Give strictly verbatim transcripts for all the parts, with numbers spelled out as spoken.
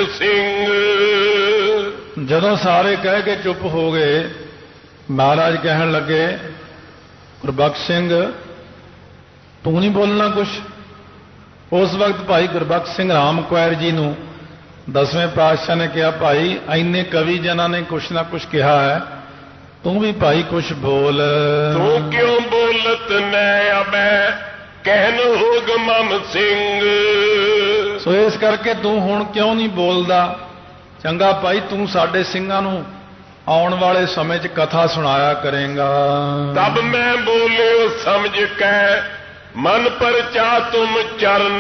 ਸਿੰਘ। ਜਦੋਂ ਸਾਰੇ ਕਹਿ ਕੇ ਚੁੱਪ ਹੋ ਗਏ, ਮਹਾਰਾਜ ਕਹਿਣ ਲੱਗੇ, ਗੁਰਬਖਸ਼ ਸਿੰਘ ਤੂੰ ਨਹੀਂ ਬੋਲਣਾ ਕੁਛ? ਉਸ ਵਕਤ ਭਾਈ ਗੁਰਬਖਸ਼ ਸਿੰਘ ਰਾਮ ਕੁਆਰ ਜੀ ਨੂੰ ਦਸਵੇਂ ਪਾਤਸ਼ਾਹ ਨੇ ਕਿਹਾ, ਭਾਈ ਇੰਨੇ ਕਵੀ ਜਨਾਂ ਨੇ ਕੁਛ ਨਾ ਕੁਛ ਕਿਹਾ ਹੈ, ਤੂੰ ਵੀ ਭਾਈ ਕੁਛ ਬੋਲ। ਤੂੰ ਕਿਉਂ ਬੋਲਤ ਨੈ ਅਬੈ ਕਹਿਨ ਹੋਗ ਮਮ ਸਿੰਘ। ਸੋ ਇਸ ਕਰਕੇ ਤੂੰ ਹੁਣ ਕਿਉਂ ਨਹੀਂ ਬੋਲਦਾ? ਚੰਗਾ ਭਾਈ, ਤੂੰ ਸਾਡੇ ਸਿੰਘਾਂ ਨੂੰ ਆਉਣ ਵਾਲੇ ਸਮੇਂ 'ਚ ਕਥਾ ਸੁਣਾਇਆ ਕਰੇਗਾ। ਤਬ ਮੈਂ ਬੋਲਿਓ ਸਮਝ ਕੈ ਮਨ ਪਰਚਾ ਤੁਮ ਚਰਨ।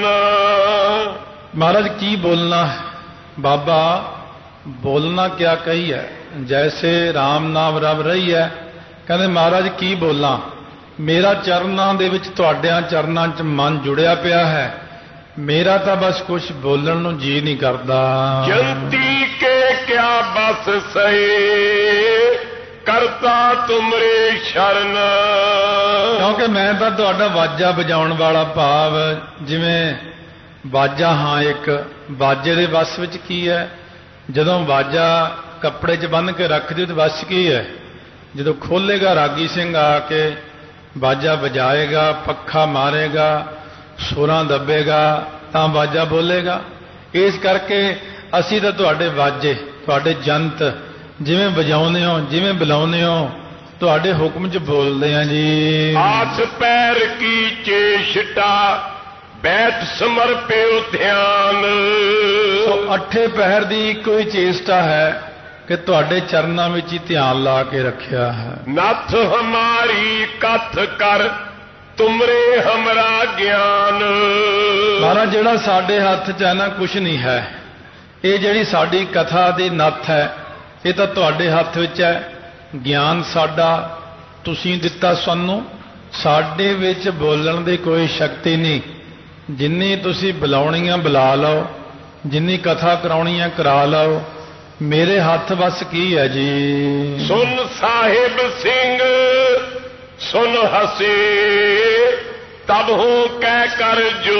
ਮਹਾਰਾਜ ਕੀ ਬੋਲਣਾ ਹੈ? ਬਾਬਾ ਬੋਲਣਾ ਕਿਆ ਕਹੀ ਹੈ? ਜੈਸੇ ਰਾਮ ਨਾਮ ਰਵ ਰਹੀ ਹੈ। ਕਹਿੰਦੇ ਮਹਾਰਾਜ ਕੀ ਬੋਲਾਂ, ਮੇਰਾ ਚਰਨਾਂ ਦੇ ਵਿੱਚ ਤੁਹਾਡਿਆਂ ਚਰਨਾਂ 'ਚ ਮਨ ਜੁੜਿਆ ਪਿਆ ਹੈ, ਮੇਰਾ ਤਾਂ ਬਸ ਕੁਝ ਬੋਲਣ ਨੂੰ ਜੀ ਨਹੀਂ ਕਰਦਾ। ਜੰਤੀ ਕੇ ਕਿਆ ਬਸ ਸਹੀ ਕਰਤਾ ਤੁਮਰੇ ਸ਼ਰਨ। ਕਿਉਂਕਿ ਮੈਂ ਤਾਂ ਤੁਹਾਡਾ ਵਾਜਾ ਵਜਾਉਣ ਵਾਲਾ, ਭਾਵ ਜਿਵੇਂ ਵਾਜਾ ਹਾਂ ਇੱਕ, ਵਾਜੇ ਦੇ ਵਸ ਵਿੱਚ ਕੀ ਹੈ? ਜਦੋਂ ਵਾਜਾ ਕੱਪੜੇ 'ਚ ਬੰਨ੍ਹ ਕੇ ਰੱਖ ਦਿਓ ਤਾਂ ਵਸ ਕੀ ਹੈ? ਜਦੋਂ ਖੋਲ੍ਹੇਗਾ ਰਾਗੀ ਸਿੰਘ ਆ ਕੇ ਵਾਜਾ ਵਜਾਏਗਾ, ਪੱਖਾ ਮਾਰੇਗਾ, ਸੁਰਾਂ ਦੱਬੇਗਾ ਤਾਂ ਵਾਜਾ ਬੋਲੇਗਾ। ਇਸ ਕਰਕੇ ਅਸੀਂ ਤਾਂ ਤੁਹਾਡੇ ਵਾਜੇ, ਤੁਹਾਡੇ ਜੰਤ ਜਿਵੇਂ ਵਜਾਉਂਦੇ ਹੋ, ਜਿਵੇਂ ਬੁਲਾਉਂਦੇ ਹੋ, ਤੁਹਾਡੇ ਹੁਕਮ 'ਚ ਬੋਲਦੇ ਹਾਂ ਜੀ। ਆਸ ਪੈਰ ਕੀ ਚੇਸ਼ਟਾ ਬੈਠ ਸਮਰਪਿਓ ਧਿਆਨ। ਸੋ ਅੱਠੇ ਪਹਿਰ ਦੀ ਇੱਕੋ ਹੀ ਚੇਸ਼ਟਾ ਹੈ ਕਿ ਤੁਹਾਡੇ ਚਰਨਾਂ ਵਿੱਚ ਹੀ ਧਿਆਨ ਲਾ ਕੇ ਰੱਖਿਆ ਹੈ। ਨੱਥ ਹਮਾਰੀ ਕਥ ਕਰ ਤੁਮਰੇ ਹਮਰਾ ਗਿਆਨ। ਮਹਾਰਾਜ ਜਿਹੜਾ ਸਾਡੇ ਹੱਥ 'ਚ ਹੈ ਨਾ, ਕੁਛ ਨਹੀਂ ਹੈ। ਇਹ ਜਿਹੜੀ ਸਾਡੀ ਕਥਾ ਦੀ ਨੱਥ ਹੈ, ਇਹ ਤਾਂ ਤੁਹਾਡੇ ਹੱਥ ਵਿੱਚ ਹੈ। ਗਿਆਨ ਸਾਡਾ ਤੁਸੀਂ ਦਿੱਤਾ ਸਾਨੂੰ, ਸਾਡੇ ਵਿੱਚ ਬੋਲਣ ਦੀ ਕੋਈ ਸ਼ਕਤੀ ਨਹੀਂ। ਜਿੰਨੀ ਤੁਸੀਂ ਬੁਲਾਉਣੀਆਂ ਬੁਲਾ ਲਓ, ਜਿੰਨੀ ਕਥਾ ਕਰਾਉਣੀ ਹੈ ਕਰਾ ਲਓ, ਮੇਰੇ ਹੱਥ ਵਸ ਕੀ ਹੈ ਜੀ। ਸੁਨ ਸਾਹਿਬ ਸਿੰਘ ਸੁਨ ਹਸੇ ਤਬ ਹੋ ਕਹਿ ਕਰ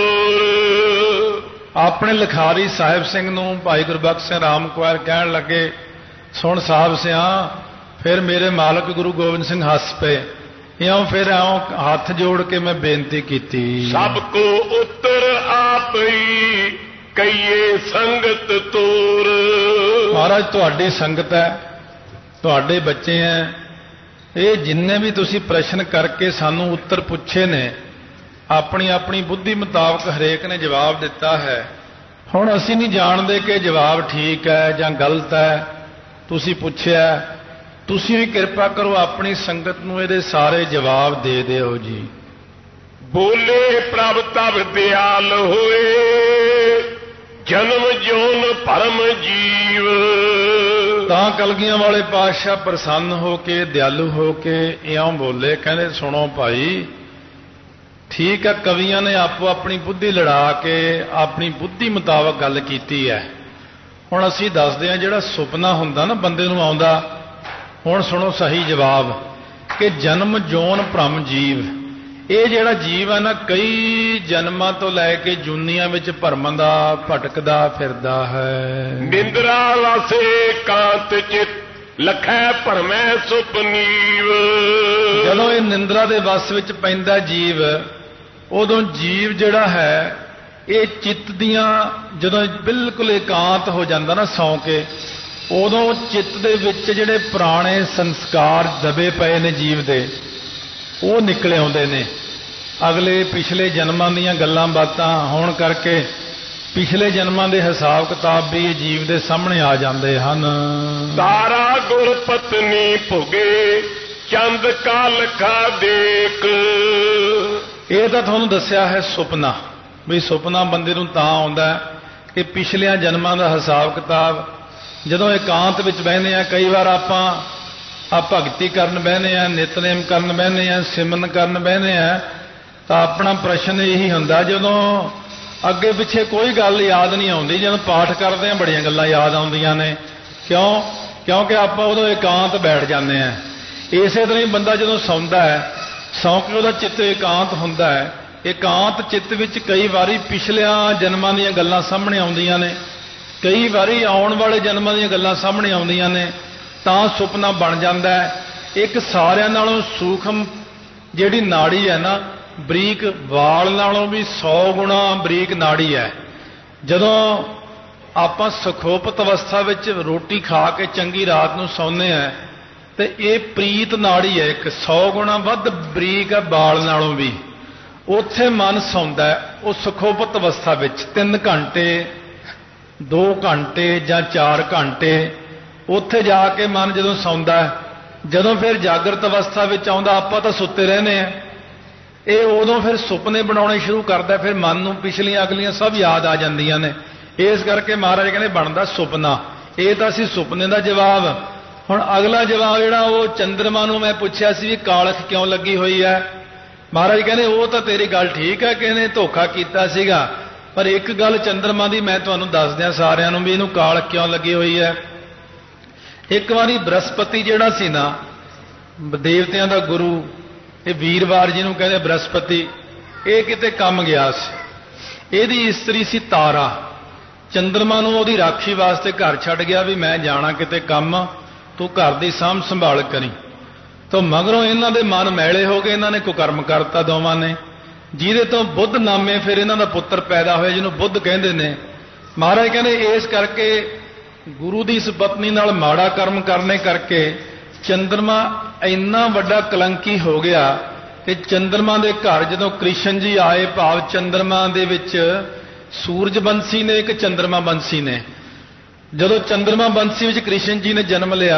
ਜੋਰ। ਆਪਣੇ ਲਿਖਾਰੀ ਸਾਹਿਬ ਸਿੰਘ ਨੂੰ ਭਾਈ ਗੁਰਬਖਸ਼ ਸਿੰਘ ਰਾਮ ਕੁਆਰ ਕਹਿਣ ਲੱਗੇ, ਸੁਣ ਸਾਹਿਬ ਸਿਆ। ਫਿਰ ਮੇਰੇ ਮਾਲਕ ਗੁਰੂ ਗੋਬਿੰਦ ਸਿੰਘ ਹੱਸ ਪਏ। ਇਉਂ ਫਿਰ ਇਉਂ ਹੱਥ ਜੋੜ ਕੇ ਮੈਂ ਬੇਨਤੀ ਕੀਤੀ, ਸਭ ਕੋ ਉੱਤਰ ਆਪ ਹੀ ਕਈਏ ਸੰਗਤ ਤੋਰ। ਮਹਾਰਾਜ ਤੁਹਾਡੀ ਸੰਗਤ ਹੈ, ਤੁਹਾਡੇ ਬੱਚੇ ਹੈ। ਇਹ ਜਿੰਨੇ ਵੀ ਤੁਸੀਂ ਪ੍ਰਸ਼ਨ ਕਰਕੇ ਸਾਨੂੰ ਉੱਤਰ ਪੁੱਛੇ ਨੇ, ਆਪਣੀ ਆਪਣੀ ਬੁੱਧੀ ਮੁਤਾਬਕ ਹਰੇਕ ਨੇ ਜਵਾਬ ਦਿੱਤਾ ਹੈ। ਹੁਣ ਅਸੀਂ ਨਹੀਂ ਜਾਣਦੇ ਕਿ ਜਵਾਬ ਠੀਕ ਹੈ ਜਾਂ ਗਲਤ ਹੈ। ਤੁਸੀਂ ਪੁੱਛਿਆ, ਤੁਸੀਂ ਵੀ ਕਿਰਪਾ ਕਰੋ ਆਪਣੀ ਸੰਗਤ ਨੂੰ ਇਹਦੇ ਸਾਰੇ ਜਵਾਬ ਦੇ ਦਿਓ ਜੀ। ਬੋਲੇ ਪ੍ਰਭ ਤਬ ਦਿਆਲ ਹੋਏ ਜਨਮ ਜੋਨ ਭਰਮ ਜੀਵ। ਤਾਂ ਕਲਗੀਆਂ ਵਾਲੇ ਪਾਤਸ਼ਾਹ ਪ੍ਰਸੰਨ ਹੋ ਕੇ, ਦਿਆਲੂ ਹੋ ਕੇ ਇਉਂ ਬੋਲੇ, ਕਹਿੰਦੇ ਸੁਣੋ ਭਾਈ, ਠੀਕ ਹੈ ਕਵੀਆਂ ਨੇ ਆਪੋ ਆਪਣੀ ਬੁੱਧੀ ਲੜਾ ਕੇ ਆਪਣੀ ਬੁੱਧੀ ਮੁਤਾਬਕ ਗੱਲ ਕੀਤੀ ਹੈ। ਹੁਣ ਅਸੀਂ ਦੱਸਦੇ ਹਾਂ ਜਿਹੜਾ ਸੁਪਨਾ ਹੁੰਦਾ ਨਾ ਬੰਦੇ ਨੂੰ ਆਉਂਦਾ। ਹੁਣ ਸੁਣੋ ਸਹੀ ਜਵਾਬ ਕਿ ਜਨਮ ਜੋਨ ਭ੍ਰਮ ਜੀਵ। ਇਹ ਜਿਹੜਾ ਜੀਵ ਹੈ ਨਾ, ਕਈ ਜਨਮਾਂ ਤੋਂ ਲੈ ਕੇ ਜੂਨੀਆਂ ਵਿੱਚ ਭਰਮਦਾ ਭਟਕਦਾ ਫਿਰਦਾ ਹੈ। ਨਿੰਦਰਾ ਵਾਸੇ ਕਾਂਤ ਚਿਤ ਲਖੈ ਭਰਮੈ ਸੁਪਨੀਵ। ਜਦੋਂ ਇਹ ਨਿੰਦਰਾ ਦੇ ਵਸ ਵਿੱਚ ਪੈਂਦਾ ਜੀਵ, ਉਦੋਂ ਜੀਵ ਜਿਹੜਾ ਹੈ ਇਹ ਚਿੱਤ ਦੀਆਂ, ਜਦੋਂ ਬਿਲਕੁਲ ਇਕਾਂਤ ਹੋ ਜਾਂਦਾ ਨਾ ਸੌਂ ਕੇ, ਉਦੋਂ ਚਿੱਤ ਦੇ ਵਿੱਚ ਜਿਹੜੇ ਪੁਰਾਣੇ ਸੰਸਕਾਰ ਦਬੇ ਪਏ ਨੇ ਜੀਵ ਦੇ, ਉਹ ਨਿਕਲੇ ਆਉਂਦੇ ਨੇ। ਅਗਲੇ ਪਿਛਲੇ ਜਨਮਾਂ ਦੀਆਂ ਗੱਲਾਂ ਬਾਤਾਂ ਹੋਣ ਕਰਕੇ ਪਿਛਲੇ ਜਨਮਾਂ ਦੇ ਹਿਸਾਬ ਕਿਤਾਬ ਵੀ ਜੀਵ ਦੇ ਸਾਹਮਣੇ ਆ ਜਾਂਦੇ ਹਨ। ਤਾਰਾ ਗੁਰ ਪਤਨੀ ਭੁਗੇ ਚੰਦ ਕਾ ਲਖਾ ਦੇਖ। ਇਹ ਤਾਂ ਤੁਹਾਨੂੰ ਦੱਸਿਆ ਹੈ ਸੁਪਨਾ, ਵੀ ਸੁਪਨਾ ਬੰਦੇ ਨੂੰ ਤਾਂ ਆਉਂਦਾ ਕਿ ਪਿਛਲਿਆਂ ਜਨਮਾਂ ਦਾ ਹਿਸਾਬ ਕਿਤਾਬ ਜਦੋਂ ਇਕਾਂਤ ਵਿੱਚ ਬਹਿੰਦੇ ਆ। ਕਈ ਵਾਰ ਆਪਾਂ ਆ ਭਗਤੀ ਕਰਨ ਬਹਿੰਦੇ ਆ, ਨਿਤਨੇਮ ਕਰਨ ਬਹਿੰਦੇ ਆ, ਸਿਮਰਨ ਕਰਨ ਬਹਿੰਦੇ ਆ, ਤਾਂ ਆਪਣਾ ਪ੍ਰਸ਼ਨ ਇਹੀ ਹੁੰਦਾ, ਜਦੋਂ ਅੱਗੇ ਪਿੱਛੇ ਕੋਈ ਗੱਲ ਯਾਦ ਨਹੀਂ ਆਉਂਦੀ, ਜਦੋਂ ਪਾਠ ਕਰਦੇ ਆ ਬੜੀਆਂ ਗੱਲਾਂ ਯਾਦ ਆਉਂਦੀਆਂ ਨੇ। ਕਿਉਂ? ਕਿਉਂਕਿ ਆਪਾਂ ਉਦੋਂ ਇਕਾਂਤ ਬੈਠ ਜਾਂਦੇ ਆ। ਇਸੇ ਤਰ੍ਹਾਂ ਹੀ ਬੰਦਾ ਜਦੋਂ ਸੌਂਦਾ ਹੈ, ਸੌਂ ਕੇ ਉਹਦਾ ਚਿੱਤ ਇਕਾਂਤ ਹੁੰਦਾ ਹੈ। ਇਕਾਂਤ ਚਿੱਤ ਵਿੱਚ ਕਈ ਵਾਰੀ ਪਿਛਲਿਆਂ ਜਨਮਾਂ ਦੀਆਂ ਗੱਲਾਂ ਸਾਹਮਣੇ ਆਉਂਦੀਆਂ ਨੇ। ਕਈ ਵਾਰੀ ਆਉਣ ਵਾਲੇ ਜਨਮਾਂ ਦੀਆਂ ਗੱਲਾਂ ਸਾਹਮਣੇ ਆਉਂਦੀਆਂ ਨੇ ਤਾਂ ਸੁਪਨਾ ਬਣ ਜਾਂਦਾ ਹੈ। ਇੱਕ ਸਾਰਿਆਂ ਨਾਲੋਂ ਸੂਖਮ ਜਿਹੜੀ ਨਾੜੀ ਹੈ ਨਾ, ਬਰੀਕ ਵਾਲ ਨਾਲੋਂ ਵੀ ਸੌ ਗੁਣਾ ਬਰੀਕ ਨਾੜੀ ਹੈ। ਜਦੋਂ ਆਪਾਂ ਸੁਖੋਪਤ ਅਵਸਥਾ ਵਿੱਚ ਰੋਟੀ ਖਾ ਕੇ ਚੰਗੀ ਰਾਤ ਨੂੰ ਸੌਂਦੇ ਹਾਂ ਤੇ ਇਹ ਪ੍ਰੀਤ ਨਾੜੀ ਹੈ, ਇੱਕ ਸੌ ਗੁਣਾ ਵੱਧ ਬਰੀਕ ਹੈ ਵਾਲ ਨਾਲੋਂ ਵੀ। ਉੱਥੇ ਮਨ ਸੌਂਦਾ ਹੈ ਉਹ ਸੁਖੋਪਤ ਅਵਸਥਾ ਵਿੱਚ ਤਿੰਨ ਘੰਟੇ ਦੋ ਘੰਟੇ ਜਾਂ ਚਾਰ ਘੰਟੇ ਉੱਥੇ ਜਾ ਕੇ ਮਨ ਜਦੋਂ ਸੌਂਦਾ ਹੈ। ਜਦੋਂ ਫਿਰ ਜਾਗਰਤ ਅਵਸਥਾ ਵਿੱਚ ਆਉਂਦਾ, ਆਪਾਂ ਤਾਂ ਸੁੱਤੇ ਰਹਿੰਦੇ ਹਾਂ, ਇਹ ਉਦੋਂ ਫਿਰ ਸੁਪਨੇ ਬਣਾਉਣੇ ਸ਼ੁਰੂ ਕਰਦਾ। ਫਿਰ ਮਨ ਨੂੰ ਪਿਛਲੀਆਂ ਅਗਲੀਆਂ ਸਭ ਯਾਦ ਆ ਜਾਂਦੀਆਂ ਨੇ। ਇਸ ਕਰਕੇ ਮਹਾਰਾਜ ਕਹਿੰਦੇ ਬਣਦਾ ਸੁਪਨਾ। ਇਹ ਤਾਂ ਸੀ ਸੁਪਨੇ ਦਾ ਜਵਾਬ। ਹੁਣ ਅਗਲਾ ਜਵਾਬ ਜਿਹੜਾ ਉਹ ਚੰਦਰਮਾ ਨੂੰ ਮੈਂ ਪੁੱਛਿਆ ਸੀ ਵੀ ਕਾਲਖ ਕਿਉਂ ਲੱਗੀ ਹੋਈ ਹੈ। ਮਹਾਰਾਜ ਕਹਿੰਦੇ ਉਹ ਤਾਂ ਤੇਰੀ ਗੱਲ ਠੀਕ ਹੈ ਕਿ ਇਹਨੇ ਧੋਖਾ ਕੀਤਾ ਸੀਗਾ, ਪਰ ਇੱਕ ਗੱਲ ਚੰਦਰਮਾ ਦੀ ਮੈਂ ਤੁਹਾਨੂੰ ਦੱਸ ਦਿਆਂ ਸਾਰਿਆਂ ਨੂੰ ਵੀ ਇਹਨੂੰ ਕਾਲਖ ਕਿਉਂ ਲੱਗੀ ਹੋਈ ਹੈ। ਇੱਕ ਵਾਰੀ ਬ੍ਰਹਸਪਤੀ ਜਿਹੜਾ ਸੀ ਨਾ, ਦੇਵਤਿਆਂ ਦਾ ਗੁਰੂ, ਇਹ ਵੀਰਵਾਰ ਜਿਹਨੂੰ ਕਹਿੰਦੇ ਬ੍ਰਹਸਪਤੀ, ਇਹ ਕਿਤੇ ਕੰਮ ਗਿਆ ਸੀ। ਇਹਦੀ ਇਸਤਰੀ ਸੀ ਤਾਰਾ। ਚੰਦਰਮਾ ਨੂੰ ਉਹਦੀ ਰਾਖੀ ਵਾਸਤੇ ਘਰ ਛੱਡ ਗਿਆ ਵੀ ਮੈਂ ਜਾਣਾ ਕਿਤੇ ਕੰਮ, ਤੂੰ ਘਰ ਦੀ ਸਾਂਭ ਸੰਭਾਲ ਕਰੀ। ਤਾਂ ਮਗਰੋਂ ਇਹਨਾਂ ਦੇ ਮਨ ਮੈਲੇ ਹੋ ਗਏ, ਇਹਨਾਂ ਨੇ ਕੁਕਰਮ ਕਰਤਾ ਦੋਵਾਂ ਨੇ, ਜਿਹਦੇ ਤੋਂ ਬੁੱਧ ਨਾਮੇ ਫਿਰ ਇਹਨਾਂ ਦਾ ਪੁੱਤਰ ਪੈਦਾ ਹੋਇਆ ਜਿਹਨੂੰ ਬੁੱਧ ਕਹਿੰਦੇ ਨੇ। ਮਹਾਰਾਜ ਕਹਿੰਦੇ ਇਸ ਕਰਕੇ ਗੁਰੂ ਦੀ ਇਸ ਪਤਨੀ ਨਾਲ ਮਾੜਾ ਕਰਮ ਕਰਨੇ ਕਰਕੇ ਚੰਦਰਮਾ ਇੰਨਾ ਵੱਡਾ ਕਲੰਕੀ ਹੋ ਗਿਆ ਕਿ ਚੰਦਰਮਾ ਦੇ ਘਰ ਜਦੋਂ ਕ੍ਰਿਸ਼ਨ ਜੀ ਆਏ, ਭਾਵ ਚੰਦਰਮਾ ਦੇ ਵਿੱਚ ਸੂਰਜ ਬੰਸੀ ਨੇ ਇੱਕ ਚੰਦਰਮਾ ਬੰਸੀ ਨੇ, ਜਦੋਂ ਚੰਦਰਮਾ ਬੰਸੀ ਵਿੱਚ ਕ੍ਰਿਸ਼ਨ ਜੀ ਨੇ ਜਨਮ ਲਿਆ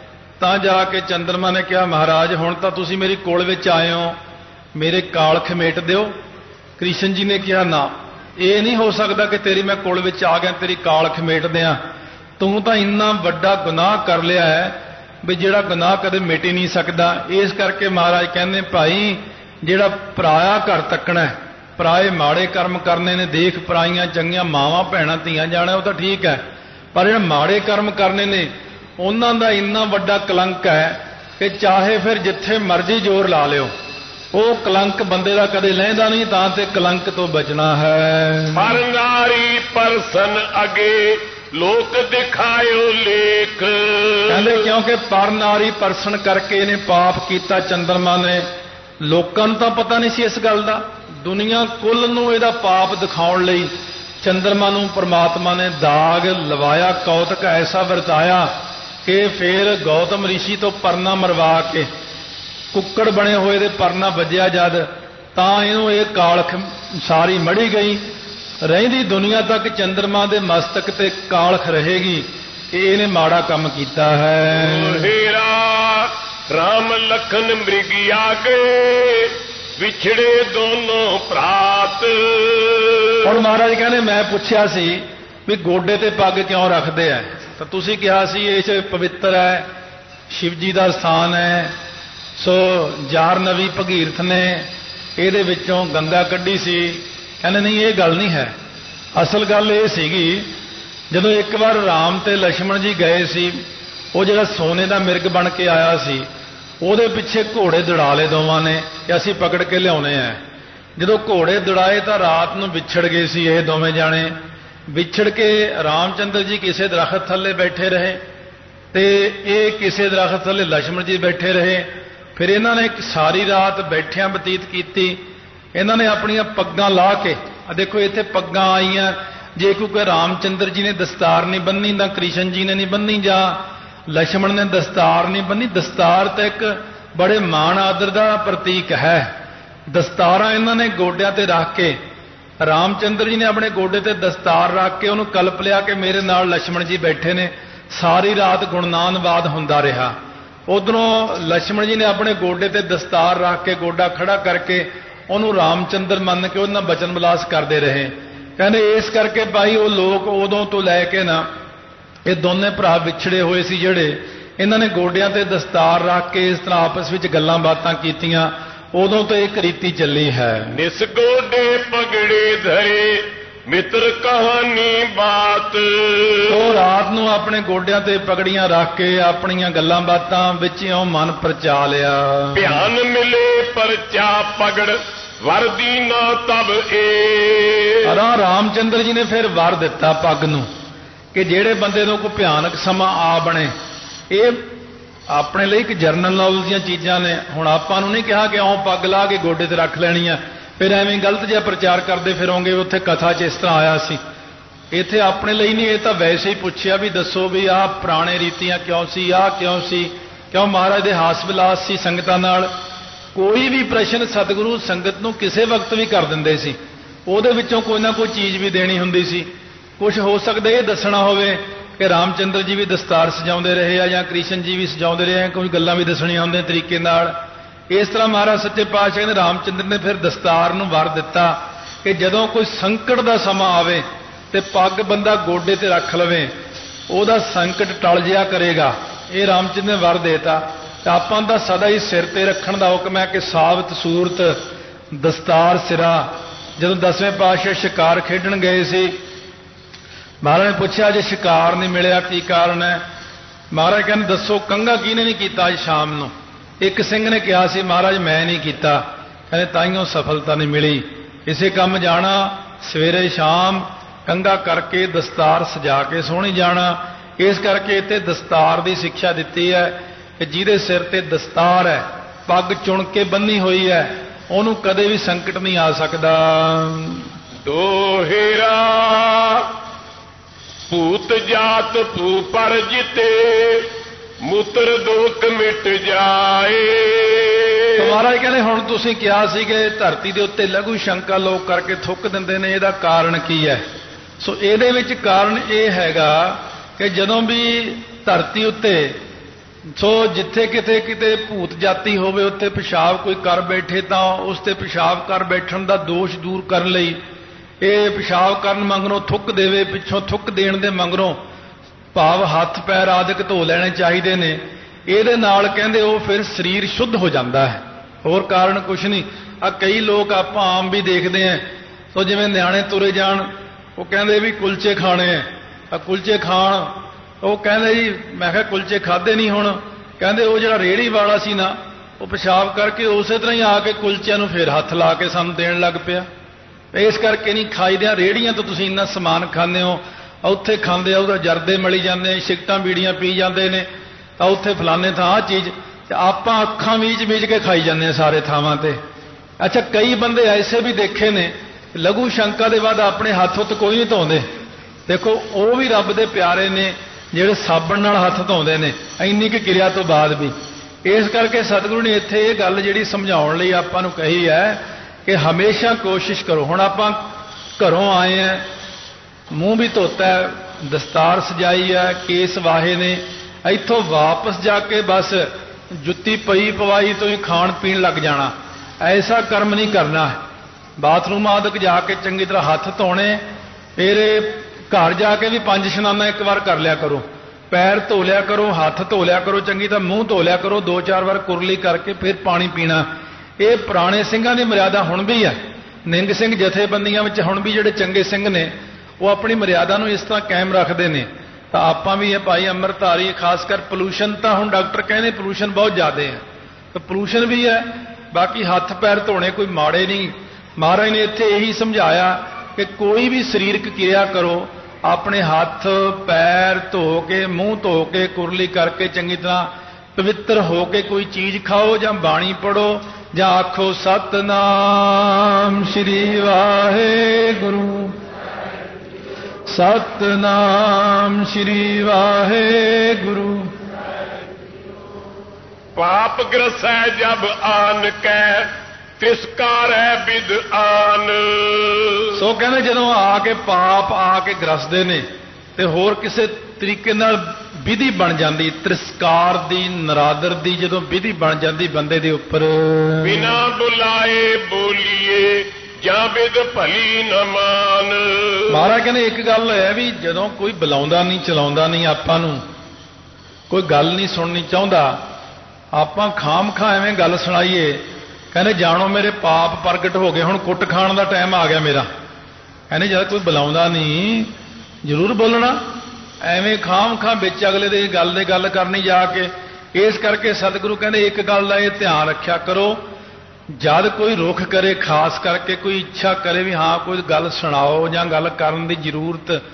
ਤਾਂ ਜਾ ਕੇ ਚੰਦਰਮਾ ਨੇ ਕਿਹਾ ਮਹਾਰਾਜ ਹੁਣ ਤਾਂ ਤੁਸੀਂ ਮੇਰੀ ਕੋਲ ਵਿੱਚ ਆਏ ਹੋ, ਮੇਰੇ ਕਾਲਖ ਮੇਟ ਦਿਓ। ਕ੍ਰਿਸ਼ਨ ਜੀ ਨੇ ਕਿਹਾ ਨਾ, ਇਹ ਨਹੀਂ ਹੋ ਸਕਦਾ ਕਿ ਤੇਰੀ ਮੈਂ ਕੋਲ ਵਿੱਚ ਆ ਗਿਆ ਤੇਰੀ ਕਾਲਖ ਮੇਟ ਦਿਆਂ। ਤੂੰ ਤਾਂ ਇੰਨਾ ਵੱਡਾ ਗੁਨਾਹ ਕਰ ਲਿਆ ਹੈ ਵੀ ਜਿਹੜਾ ਗੁਨਾਹ ਕਦੇ ਮਿਟ ਹੀ ਨਹੀਂ ਸਕਦਾ। ਇਸ ਕਰਕੇ ਮਹਾਰਾਜ ਕਹਿੰਦੇ ਭਾਈ ਜਿਹੜਾ ਪਰਾਇਆ ਘਰ ਤੱਕਣਾ, ਪਰਾਏ ਮਾੜੇ ਕਰਮ ਕਰਨੇ ਨੇ, ਦੇਖ ਪਰਾਈਆਂ ਚੰਗੀਆਂ ਮਾਵਾਂ ਭੈਣਾਂ ਧੀਆਂ ਜਾਣਾ ਉਹ ਤਾਂ ਠੀਕ ਹੈ, ਪਰ ਜਿਹੜੇ ਮਾੜੇ ਕਰਮ ਕਰਨੇ ਨੇ ਉਹਨਾਂ ਦਾ ਇੰਨਾ ਵੱਡਾ ਕਲੰਕ ਹੈ ਕਿ ਚਾਹੇ ਫਿਰ ਜਿੱਥੇ ਮਰਜ਼ੀ ਜ਼ੋਰ ਲਾ ਲਿਓ, ਉਹ ਕਲੰਕ ਬੰਦੇ ਦਾ ਕਦੇ ਲਹਿੰਦਾ ਨਹੀਂ। ਤਾਂ ਤੇ ਕਲੰਕ ਤੋਂ ਬਚਣਾ ਹੈ। ਪਰ ਨਾਰੀ ਪਰਸਨ ਅਗੇ ਲੋਕ ਦਿਖਾਇਓ ਲੇਖ। ਕਹਿੰਦੇ ਕਿਉਂਕਿ ਪਰ ਨਾਰੀ ਪਰਸਨ ਕਰਕੇ ਇਹਨੇ ਪਾਪ ਕੀਤਾ ਚੰਦਰਮਾ ਨੇ। ਲੋਕਾਂ ਨੂੰ ਤਾਂ ਪਤਾ ਨਹੀਂ ਸੀ ਇਸ ਗੱਲ ਦਾ, ਦੁਨੀਆ ਕੁੱਲ ਨੂੰ ਇਹਦਾ ਪਾਪ ਦਿਖਾਉਣ ਲਈ ਚੰਦਰਮਾ ਨੂੰ ਪਰਮਾਤਮਾ ਨੇ ਦਾਗ ਲਵਾਇਆ, ਕੌਤਕ ਐਸਾ ਵਰਤਾਇਆ ਕਿ ਫਿਰ ਗੌਤਮ ਰਿਸ਼ੀ ਤੋਂ ਪਰਨਾ ਮਰਵਾ ਕੇ ਕੁੱਕੜ ਬਣੇ ਹੋਏ ਦੇ ਪਰਨਾ ਵੱਜਿਆ ਜਦ, ਤਾਂ ਇਹਨੂੰ ਇਹ ਕਾਲਖ ਸਾਰੀ ਮੜੀ ਗਈ। ਰਹਿੰਦੀ ਦੁਨੀਆ ਤੱਕ ਚੰਦਰਮਾ ਦੇ ਮਸਤਕ ਤੇ ਕਾਲਖ ਰਹੇਗੀ ਕਿ ਇਹਨੇ ਮਾੜਾ ਕੰਮ ਕੀਤਾ ਹੈ। ਹੀਰਾ ਰਾਮ ਲਖਨ ਮ੍ਰਿਗ ਆਗੇ ਵਿਛੜੇ ਦੋਨੋਂ ਭਰਾਤ। ਹੁਣ ਮਹਾਰਾਜ ਕਹਿੰਦੇ ਮੈਂ ਪੁੱਛਿਆ ਸੀ ਵੀ ਗੋਡੇ ਤੇ ਪੱਗ ਕਿਉਂ ਰੱਖਦੇ ਆ, ਤਾਂ ਤੁਸੀਂ ਕਿਹਾ ਸੀ ਇਹ ਪਵਿੱਤਰ ਹੈ, ਸ਼ਿਵ ਜੀ ਦਾ ਸਥਾਨ ਹੈ, ਸੋ ਜਾਰਨਵੀ ਭਗੀਰਥ ਨੇ ਇਹਦੇ ਵਿੱਚੋਂ ਗੰਗਾ ਕੱਢੀ ਸੀ। ਕਹਿੰਦੇ ਨਹੀਂ ਇਹ ਗੱਲ ਨਹੀਂ ਹੈ। ਅਸਲ ਗੱਲ ਇਹ ਸੀਗੀ ਜਦੋਂ ਇੱਕ ਵਾਰ ਰਾਮ ਤੇ ਲక్ష్మణ ਜੀ ਗਏ ਸੀ, ਉਹ ਜਿਹੜਾ ਸੋਨੇ ਦਾ ਮਿਰਗ ਬਣ ਕੇ ਆਇਆ ਸੀ ਉਹਦੇ ਪਿੱਛੇ ਘੋੜੇ ਦੌੜਾ ਲਏ ਦੋਵਾਂ ਨੇ ਕਿ ਅਸੀਂ ਪਕੜ ਕੇ ਲਿਆਉਣੇ ਆ। ਜਦੋਂ ਘੋੜੇ ਦੌੜਾਏ ਤਾਂ ਰਾਤ ਨੂੰ ਵਿਛੜ ਗਏ ਸੀ ਇਹ ਦੋਵੇਂ ਜਾਣੇ। ਵਿਛੜ ਕੇ ਰਾਮਚੰਦਰ ਜੀ ਕਿਸੇ ਦਰਖਤ ਥੱਲੇ ਬੈਠੇ ਰਹੇ ਤੇ ਇਹ ਕਿਸੇ ਦਰਖਤ ਥੱਲੇ ਲక్ష్మణ ਜੀ ਬੈਠੇ ਰਹੇ। ਫਿਰ ਇਹਨਾਂ ਨੇ ਸਾਰੀ ਰਾਤ ਬੈਠਿਆਂ ਬਤੀਤ ਕੀਤੀ। ਇਹਨਾਂ ਨੇ ਆਪਣੀਆਂ ਪੱਗਾਂ ਲਾ ਕੇ, ਆ ਦੇਖੋ ਇੱਥੇ ਪੱਗਾਂ ਆਈਆਂ, ਜੇ ਕੋਈ ਰਾਮਚੰਦਰ ਜੀ ਨੇ ਦਸਤਾਰ ਨਹੀਂ ਬੰਨੀ ਤਾਂ ਕ੍ਰਿਸ਼ਨ ਜੀ ਨੇ ਨਹੀਂ ਬੰਨੀ ਜਾਂ ਲక్ష్మణ ਨੇ ਦਸਤਾਰ ਨਹੀਂ ਬੰਨੀ। ਦਸਤਾਰ ਤਾਂ ਇੱਕ ਬੜੇ ਮਾਣ ਆਦਰ ਦਾ ਪ੍ਰਤੀਕ ਹੈ। ਦਸਤਾਰਾਂ ਇਹਨਾਂ ਨੇ ਗੋਡਿਆਂ ਤੇ ਰੱਖ ਕੇ, ਰਾਮਚੰਦਰ ਜੀ ਨੇ ਆਪਣੇ ਗੋਡੇ ਤੇ ਦਸਤਾਰ ਰੱਖ ਕੇ ਉਹਨੂੰ ਕਲਪ ਲਿਆ ਕਿ ਮੇਰੇ ਨਾਲ ਲక్ష్మణ ਜੀ ਬੈਠੇ ਨੇ। ਸਾਰੀ ਰਾਤ ਗੁਣਨਾਨਵਾਦ ਹੁੰਦਾ ਰਿਹਾ। ਉਧਰੋਂ ਲక్ష్మణ ਜੀ ਨੇ ਆਪਣੇ ਗੋਡੇ ਤੇ ਦਸਤਾਰ ਰੱਖ ਕੇ ਗੋਡਾ ਖੜਾ ਕਰਕੇ ਉਹਨੂੰ ਰਾਮਚੰਦਰ ਮੰਨ ਕੇ ਉਹਦੇ ਨਾਲ ਬਚਨ ਵਿਲਾਸ ਕਰਦੇ ਰਹੇ। ਕਹਿੰਦੇ ਇਸ ਕਰਕੇ ਭਾਈ ਉਹ ਲੋਕ ਉਦੋਂ ਤੋਂ ਲੈ ਕੇ ਨਾ ਇਹ ਦੋਨੇ ਭਰਾ ਵਿਛੜੇ ਹੋਏ ਸੀ ਜਿਹੜੇ, ਇਹਨਾਂ ਨੇ ਗੋਡਿਆਂ ਤੇ ਦਸਤਾਰ ਰੱਖ ਕੇ ਇਸ ਤਰ੍ਹਾਂ ਆਪਸ ਵਿੱਚ ਗੱਲਾਂ ਬਾਤਾਂ ਕੀਤੀਆਂ। ਉਦੋਂ ਤੋਂ ਇੱਕ ਰੀਤੀ ਚੱਲੀ ਹੈ। ਨਿਸ ਗੋਡੇ ਪਗੜੇ ਧਰੇ ਮਿੱਤਰ ਕਹਾਣੀ ਬਾਤ। ਉਹ ਰਾਤ ਨੂੰ ਆਪਣੇ ਗੋਡਿਆਂ ਤੇ ਪਗੜੀਆਂ ਰੱਖ ਕੇ ਆਪਣੀਆਂ ਗੱਲਾਂ ਬਾਤਾਂ ਵਿੱਚ ਇਉਂ ਮਨ ਪਰਚਾ ਲਿਆ। ਧਿਆਨ ਮਿਲੇ ਪਰਚਾ ਪਗੜ ਵਰਦੀ ਨਾ ਤਬ ਏ। ਅਰਾ ਰਾਮਚੰਦਰ ਜੀ ਨੇ ਫਿਰ ਵਰ ਦਿੱਤਾ ਪੱਗ ਨੂੰ ਕਿ ਜਿਹੜੇ ਬੰਦੇ ਨੂੰ ਕੋਈ ਭਿਆਨਕ ਸਮਾਂ ਆ ਬਣੇ। ਇਹ ਆਪਣੇ ਲਈ ਇੱਕ ਜਰਨਲ ਨੌਲੇਜ ਦੀਆਂ ਚੀਜ਼ਾਂ ਨੇ। ਹੁਣ ਆਪਾਂ ਨੂੰ ਨਹੀਂ ਕਿਹਾ ਕਿ ਆਉਂ ਪੱਗ ਲਾ ਕੇ ਗੋਡੇ ਤੇ ਰੱਖ ਲੈਣੀ ਆ, ਫਿਰ ਐਵੇਂ ਗਲਤ ਜਿਹਾ ਪ੍ਰਚਾਰ ਕਰਦੇ ਫਿਰੋਂਗੇ ਉੱਥੇ ਕਥਾ 'ਚ ਇਸ ਤਰ੍ਹਾਂ ਆਇਆ ਸੀ। ਇੱਥੇ ਆਪਣੇ ਲਈ ਨਹੀਂ, ਇਹ ਤਾਂ ਵੈਸੇ ਹੀ ਪੁੱਛਿਆ ਵੀ ਦੱਸੋ ਵੀ ਆਹ ਪੁਰਾਣੇ ਰੀਤੀਆਂ ਕਿਉਂ ਸੀ, ਆਹ ਕਿਉਂ ਸੀ, ਕਿਉਂ ਮਹਾਰਾਜ ਦੇ ਹਾਸ ਵਿਲਾਸ ਸੀ ਸੰਗਤਾਂ ਨਾਲ। ਕੋਈ ਵੀ ਪ੍ਰਸ਼ਨ ਸਤਿਗੁਰੂ ਸੰਗਤ ਨੂੰ ਕਿਸੇ ਵਕਤ ਵੀ ਕਰ ਦਿੰਦੇ ਸੀ, ਉਹਦੇ ਵਿੱਚੋਂ ਕੋਈ ਨਾ ਕੋਈ ਚੀਜ਼ ਵੀ ਦੇਣੀ ਹੁੰਦੀ ਸੀ। ਕੁਝ ਹੋ ਸਕਦਾ ਇਹ ਦੱਸਣਾ ਹੋਵੇ ਕਿ ਰਾਮਚੰਦਰ ਜੀ ਵੀ ਦਸਤਾਰ ਸਜਾਉਂਦੇ ਰਹੇ ਆ ਜਾਂ ਕ੍ਰਿਸ਼ਨ ਜੀ ਵੀ ਸਜਾਉਂਦੇ ਰਹੇ ਆ, ਕੋਈ ਗੱਲਾਂ ਵੀ ਦੱਸਣੀਆਂ ਹੁੰਦੀਆਂ ਤਰੀਕੇ ਨਾਲ। ਇਸ ਤਰ੍ਹਾਂ ਮਹਾਰਾਜ ਸੱਚੇ ਪਾਤਸ਼ਾਹ ਨੇ ਰਾਮਚੰਦਰ ਨੇ ਫਿਰ ਦਸਤਾਰ ਨੂੰ ਵਰ ਦਿੱਤਾ ਕਿ ਜਦੋਂ ਕੋਈ ਸੰਕਟ ਦਾ ਸਮਾਂ ਆਵੇ ਤੇ ਪੱਗ ਬੰਦਾ ਗੋਡੇ ਤੇ ਰੱਖ ਲਵੇ, ਉਹਦਾ ਸੰਕਟ ਟਲ ਜਿਆ ਕਰੇਗਾ। ਇਹ ਰਾਮਚੰਦਰ ਨੇ ਵਰ ਦੇਤਾ। ਤੇ ਆਪਾਂ ਦਾ ਸਦਾ ਹੀ ਸਿਰ ਤੇ ਰੱਖਣ ਦਾ ਹੁਕਮ ਹੈ ਕਿ ਸਾਬਤ ਸੂਰਤ ਦਸਤਾਰ ਸਿਰਾ। ਜਦੋਂ ਦਸਵੇਂ ਪਾਤਸ਼ਾਹ ਸ਼ਿਕਾਰ ਖੇਡਣ ਗਏ ਸੀ, ਮਹਾਰਾਜ ਨੇ ਪੁੱਛਿਆ ਜੇ ਸ਼ਿਕਾਰ ਨਹੀਂ ਮਿਲਿਆ ਕੀ ਕਾਰਨ ਹੈ? ਮਹਾਰਾਜ ਕਹਿੰਦੇ ਦੱਸੋ ਕੰਘਾ ਕਿਹਨੇ ਨਹੀਂ ਕੀਤਾ ਅੱਜ ਸ਼ਾਮ ਨੂੰ? ਇੱਕ ਸਿੰਘ ਨੇ ਕਿਹਾ ਸੀ ਮਹਾਰਾਜ ਮੈਂ ਨਹੀਂ ਕੀਤਾ। ਕਹਿੰਦੇ ਤਾਈਓ ਸਫਲਤਾ ਨਹੀਂ ਮਿਲੀ। ਇਸੇ ਕੰਮ ਜਾਣਾ ਸਵੇਰੇ ਸ਼ਾਮ ਕੰਘਾ ਕਰਕੇ ਦਸਤਾਰ ਸਜਾ ਕੇ ਸੋਹਣੀ ਜਾਣਾ। ਇਸ ਕਰਕੇ ਇੱਥੇ ਦਸਤਾਰ ਦੀ ਸਿੱਖਿਆ ਦਿੱਤੀ ਹੈ ਕਿ ਜਿਹਦੇ ਸਿਰ ਤੇ ਦਸਤਾਰ ਹੈ, ਪੱਗ ਚੁਣ ਕੇ ਬੰਨੀ ਹੋਈ ਹੈ, ਉਹਨੂੰ ਕਦੇ ਵੀ ਸੰਕਟ ਨਹੀਂ ਆ ਸਕਦਾ। ਦੋਹਿਰਾ ਭੂਤ ਜਾਤ ਭੂ ਪਰ ਜਿਤੇ ਮੂਤਰ ਦੁੱਖ ਮਿਟ ਜਾਏ। ਮਹਾਰਾਜ ਕਹਿੰਦੇ ਹੁਣ ਤੁਸੀਂ ਕਿਹਾ ਸੀ ਕਿ ਧਰਤੀ ਦੇ ਉੱਤੇ ਲਘੂ ਸ਼ੰਕਾ ਲੋਕ ਕਰਕੇ ਥੁੱਕ ਦਿੰਦੇ ਨੇ, ਇਹਦਾ ਕਾਰਨ ਕੀ ਹੈ? ਸੋ ਇਹਦੇ ਵਿੱਚ ਕਾਰਨ ਇਹ ਹੈਗਾ ਕਿ ਜਦੋਂ ਵੀ ਧਰਤੀ ਉੱਤੇ ਸੋ ਜਿੱਥੇ ਕਿਤੇ ਕਿਤੇ ਭੂਤ ਜਾਤੀ ਹੋਵੇ ਉੱਥੇ ਪਿਸ਼ਾਬ ਕੋਈ ਕਰ ਬੈਠੇ ਤਾਂ ਉਸ ਤੇ ਪਿਸ਼ਾਬ ਕਰ ਬੈਠਣ ਦਾ ਦੋਸ਼ ਦੂਰ ਕਰਨ ਲਈ ਇਹ ਪਿਸ਼ਾਬ ਕਰਨ ਮਗਰੋਂ ਥੁੱਕ ਦੇਵੇ, ਪਿੱਛੋਂ ਥੁੱਕ ਦੇਣ ਦੇ ਮਗਰੋਂ ਭਾਵ ਹੱਥ ਪੈਰ ਆਦਿਕ ਧੋ ਲੈਣੇ ਚਾਹੀਦੇ ਨੇ। ਇਹਦੇ ਨਾਲ ਕਹਿੰਦੇ ਉਹ ਫਿਰ ਸਰੀਰ ਸ਼ੁੱਧ ਹੋ ਜਾਂਦਾ ਹੈ, ਹੋਰ ਕਾਰਨ ਕੁਛ ਨਹੀਂ। ਆ ਕਈ ਲੋਕ ਆਪਾਂ ਆਮ ਵੀ ਦੇਖਦੇ ਆਂ, ਸੋ ਜਿਵੇਂ ਨਿਆਣੇ ਤੁਰੇ ਜਾਣ ਉਹ ਕਹਿੰਦੇ ਵੀ ਕੁਲਚੇ ਖਾਣੇ ਆ, ਕੁਲਚੇ ਖਾਣ। ਉਹ ਕਹਿੰਦੇ ਜੀ ਮੈਂ ਕਿਹਾ ਕੁਲਚੇ ਖਾਦੇ ਨਹੀਂ। ਹੁਣ ਕਹਿੰਦੇ ਉਹ ਜਿਹੜਾ ਰੇਹੜੀ ਵਾਲਾ ਸੀ ਨਾ ਉਹ ਪਿਸ਼ਾਬ ਕਰਕੇ ਉਸੇ ਤਰ੍ਹਾਂ ਹੀ ਆ ਕੇ ਕੁਲਚਿਆਂ ਨੂੰ ਫਿਰ ਹੱਥ ਲਾ ਕੇ ਸਾਨੂੰ ਦੇਣ ਲੱਗ ਪਿਆ। ਇਸ ਕਰਕੇ ਨਹੀਂ ਖਾਈਦਿਆਂ। ਰੇਹੜੀਆਂ ਤੋਂ ਤੁਸੀਂ ਇੰਨਾ ਸਮਾਨ ਖਾਂਦੇ ਹੋ, ਉੱਥੇ ਖਾਂਦੇ ਆ ਉਹਦਾ ਜਰਦੇ ਮਲੀ ਜਾਂਦੇ, ਸਿਗਟਾਂ ਬੀੜੀਆਂ ਪੀ ਜਾਂਦੇ ਨੇ, ਤਾਂ ਉੱਥੇ ਫਲਾਣੇ ਥਾਂ ਆਹ ਚੀਜ਼, ਤੇ ਆਪਾਂ ਅੱਖਾਂ ਮੀਚ ਮੀਚ ਕੇ ਖਾਈ ਜਾਂਦੇ ਹਾਂ ਸਾਰੇ ਥਾਵਾਂ ਤੇ। ਅੱਛਾ ਕਈ ਬੰਦੇ ਐਸੇ ਵੀ ਦੇਖੇ ਨੇ ਲਘੂ ਸ਼ੰਕਾ ਦੇ ਬਾਅਦ ਆਪਣੇ ਹੱਥ ਉੱਤ ਕੋਈ ਨਹੀਂ ਧੋਂਦੇ। ਦੇਖੋ ਉਹ ਵੀ ਰੱਬ ਦੇ ਪਿਆਰੇ ਨੇ ਜਿਹੜੇ ਸਾਬਣ ਨਾਲ ਹੱਥ ਧੋਂਦੇ ਨੇ ਇੰਨੀ ਕੁ ਕਿਰਿਆ ਤੋਂ ਬਾਅਦ ਵੀ। ਇਸ ਕਰਕੇ ਸਤਿਗੁਰੂ ਨੇ ਇੱਥੇ ਇਹ ਗੱਲ ਜਿਹੜੀ ਸਮਝਾਉਣ ਲਈ ਆਪਾਂ ਨੂੰ ਕਹੀ ਹੈ ਕਿ ਹਮੇਸ਼ਾ ਕੋਸ਼ਿਸ਼ ਕਰੋ। ਹੁਣ ਆਪਾਂ ਘਰੋਂ ਆਏ ਹਾਂ, ਮੂੰਹ ਵੀ ਧੋਤਾ, ਦਸਤਾਰ ਸਜਾਈ ਹੈ, ਕੇਸ ਵਾਹੇ ਨੇ, ਇੱਥੋਂ ਵਾਪਸ ਜਾ ਕੇ ਬਸ ਜੁੱਤੀ ਪਈ ਪਵਾਈ ਤੋਂ ਹੀ ਖਾਣ ਪੀਣ ਲੱਗ ਜਾਣਾ, ਐਸਾ ਕਰਮ ਨਹੀਂ ਕਰਨਾ। ਬਾਥਰੂਮ ਆਦਿਕ ਜਾ ਕੇ ਚੰਗੀ ਤਰ੍ਹਾਂ ਹੱਥ ਧੋਣੇ, ਫਿਰ ਘਰ ਜਾ ਕੇ ਵੀ ਪੰਜ ਇਸ਼ਨਾਨਾ ਇੱਕ ਵਾਰ ਕਰ ਲਿਆ ਕਰੋ, ਪੈਰ ਧੋ ਲਿਆ ਕਰੋ, ਹੱਥ ਧੋ ਲਿਆ ਕਰੋ ਚੰਗੀ ਤਰ੍ਹਾਂ, ਮੂੰਹ ਧੋ ਲਿਆ ਕਰੋ, ਦੋ ਚਾਰ ਵਾਰ ਕੁਰਲੀ ਕਰਕੇ ਫਿਰ ਪਾਣੀ ਪੀਣਾ। ਇਹ ਪੁਰਾਣੇ ਸਿੰਘਾਂ ਦੀ ਮਰਿਆਦਾ ਹੁਣ ਵੀ ਹੈ। ਨਿੰਗ ਸਿੰਘ ਜਥੇਬੰਦੀਆਂ ਵਿੱਚ ਹੁਣ ਵੀ ਜਿਹੜੇ ਚੰਗੇ ਸਿੰਘ ਨੇ ਉਹ ਆਪਣੀ ਮਰਿਆਦਾ ਨੂੰ ਇਸ ਤਰ੍ਹਾਂ ਕਾਇਮ ਰੱਖਦੇ ਨੇ। ਤਾਂ ਆਪਾਂ ਵੀ ਇਹ ਭਾਈ ਅੰਮ੍ਰਿਤਧਾਰੀ, ਖਾਸ ਕਰ ਪੋਲੂਸ਼ਨ ਤਾਂ ਹੁਣ ਡਾਕਟਰ ਕਹਿੰਦੇ ਪੋਲੂਸ਼ਨ ਬਹੁਤ ਜ਼ਿਆਦਾ ਹੈ, ਤਾਂ ਪੋਲੂਸ਼ਨ ਵੀ ਹੈ। ਬਾਕੀ ਹੱਥ ਪੈਰ ਧੋਣੇ ਕੋਈ ਮਾੜੇ ਨਹੀਂ। ਮਹਾਰਾਜ ਨੇ ਇੱਥੇ ਇਹੀ ਸਮਝਾਇਆ ਕਿ ਕੋਈ ਵੀ ਸਰੀਰਕ ਕਿਰਿਆ ਕਰੋ, ਆਪਣੇ ਹੱਥ ਪੈਰ ਧੋ ਕੇ, ਮੂੰਹ ਧੋ ਕੇ, ਕੁਰਲੀ ਕਰਕੇ ਚੰਗੀ ਤਰ੍ਹਾਂ ਪਵਿੱਤਰ ਹੋ ਕੇ ਕੋਈ ਚੀਜ਼ ਖਾਓ ਜਾਂ ਬਾਣੀ ਪੜੋ ਜਾਂ ਆਖੋ ਸਤਨਾਮ ਸ਼੍ਰੀ ਵਾਹਿਗੁਰੂ, ਸਤਨਾਮ ਸ਼੍ਰੀ ਵਾਹਿਗੁਰੂ। ਪਾਪ ਗ੍ਰਸੈ ਜਬ ਆਨ ਕੈ ਤਿਸਕਾਰੈ ਵਿਦ ਆਨ। ਸੋ ਕਹਿੰਦੇ ਜਦੋਂ ਆ ਕੇ ਪਾਪ ਆ ਕੇ ਗ੍ਰਸਦੇ ਨੇ ਤੇ ਹੋਰ ਕਿਸੇ ਤਰੀਕੇ ਨਾਲ ਵਿਧੀ ਬਣ ਜਾਂਦੀ, ਤਿਰਸਕਾਰ ਦੀ, ਨਰਾਦਰ ਦੀ ਜਦੋਂ ਵਿਧੀ ਬਣ ਜਾਂਦੀ ਬੰਦੇ ਦੇ ਉੱਪਰ, ਬਿਨਾ ਬੁਲਾਏ ਬੋਲੀਏ ਜਾਂ ਵਿਦ ਭਲੀ ਨ ਮਾਨ। ਮਹਾਰਾਜ ਕਹਿੰਦੇ ਇੱਕ ਗੱਲ ਹੈ ਵੀ ਜਦੋਂ ਕੋਈ ਬੁਲਾਉਂਦਾ ਨਹੀਂ, ਚਲਾਉਂਦਾ ਨਹੀਂ, ਆਪਾਂ ਨੂੰ ਕੋਈ ਗੱਲ ਨਹੀਂ ਸੁਣਨੀ ਚਾਹੁੰਦਾ, ਆਪਾਂ ਖਾਮ ਖਾ ਐਵੇਂ ਗੱਲ ਸੁਣਾਈਏ। ਕਹਿੰਦੇ ਜਾਣੋ ਮੇਰੇ ਪਾਪ ਪ੍ਰਗਟ ਹੋ ਗਏ, ਹੁਣ ਕੁੱਟ ਖਾਣ ਦਾ ਟਾਈਮ ਆ ਗਿਆ ਮੇਰਾ। ਕਹਿੰਦੇ ਜਦ ਕੋਈ ਬੁਲਾਉਂਦਾ ਨਹੀਂ ਜ਼ਰੂਰ ਬੋਲਣਾ, ਐਵੇਂ ਖਾਮ ਖਾ ਵਿੱਚ ਅਗਲੇ ਦੇ ਗੱਲ ਦੇ ਗੱਲ ਕਰਨੀ ਜਾ ਕੇ। ਇਸ ਕਰਕੇ ਸਤਿਗੁਰੂ ਕਹਿੰਦੇ ਇੱਕ ਗੱਲ ਦਾ ਇਹ ਧਿਆਨ ਰੱਖਿਆ ਕਰੋ, ਜਦ ਕੋਈ ਰੁਖ ਕਰੇ, ਖਾਸ ਕਰਕੇ ਕੋਈ ਇੱਛਾ ਕਰੇ ਵੀ ਹਾਂ ਕੋਈ ਗੱਲ ਸੁਣਾਓ ਜਾਂ ਗੱਲ ਕਰਨ ਦੀ ਜ਼ਰੂਰਤ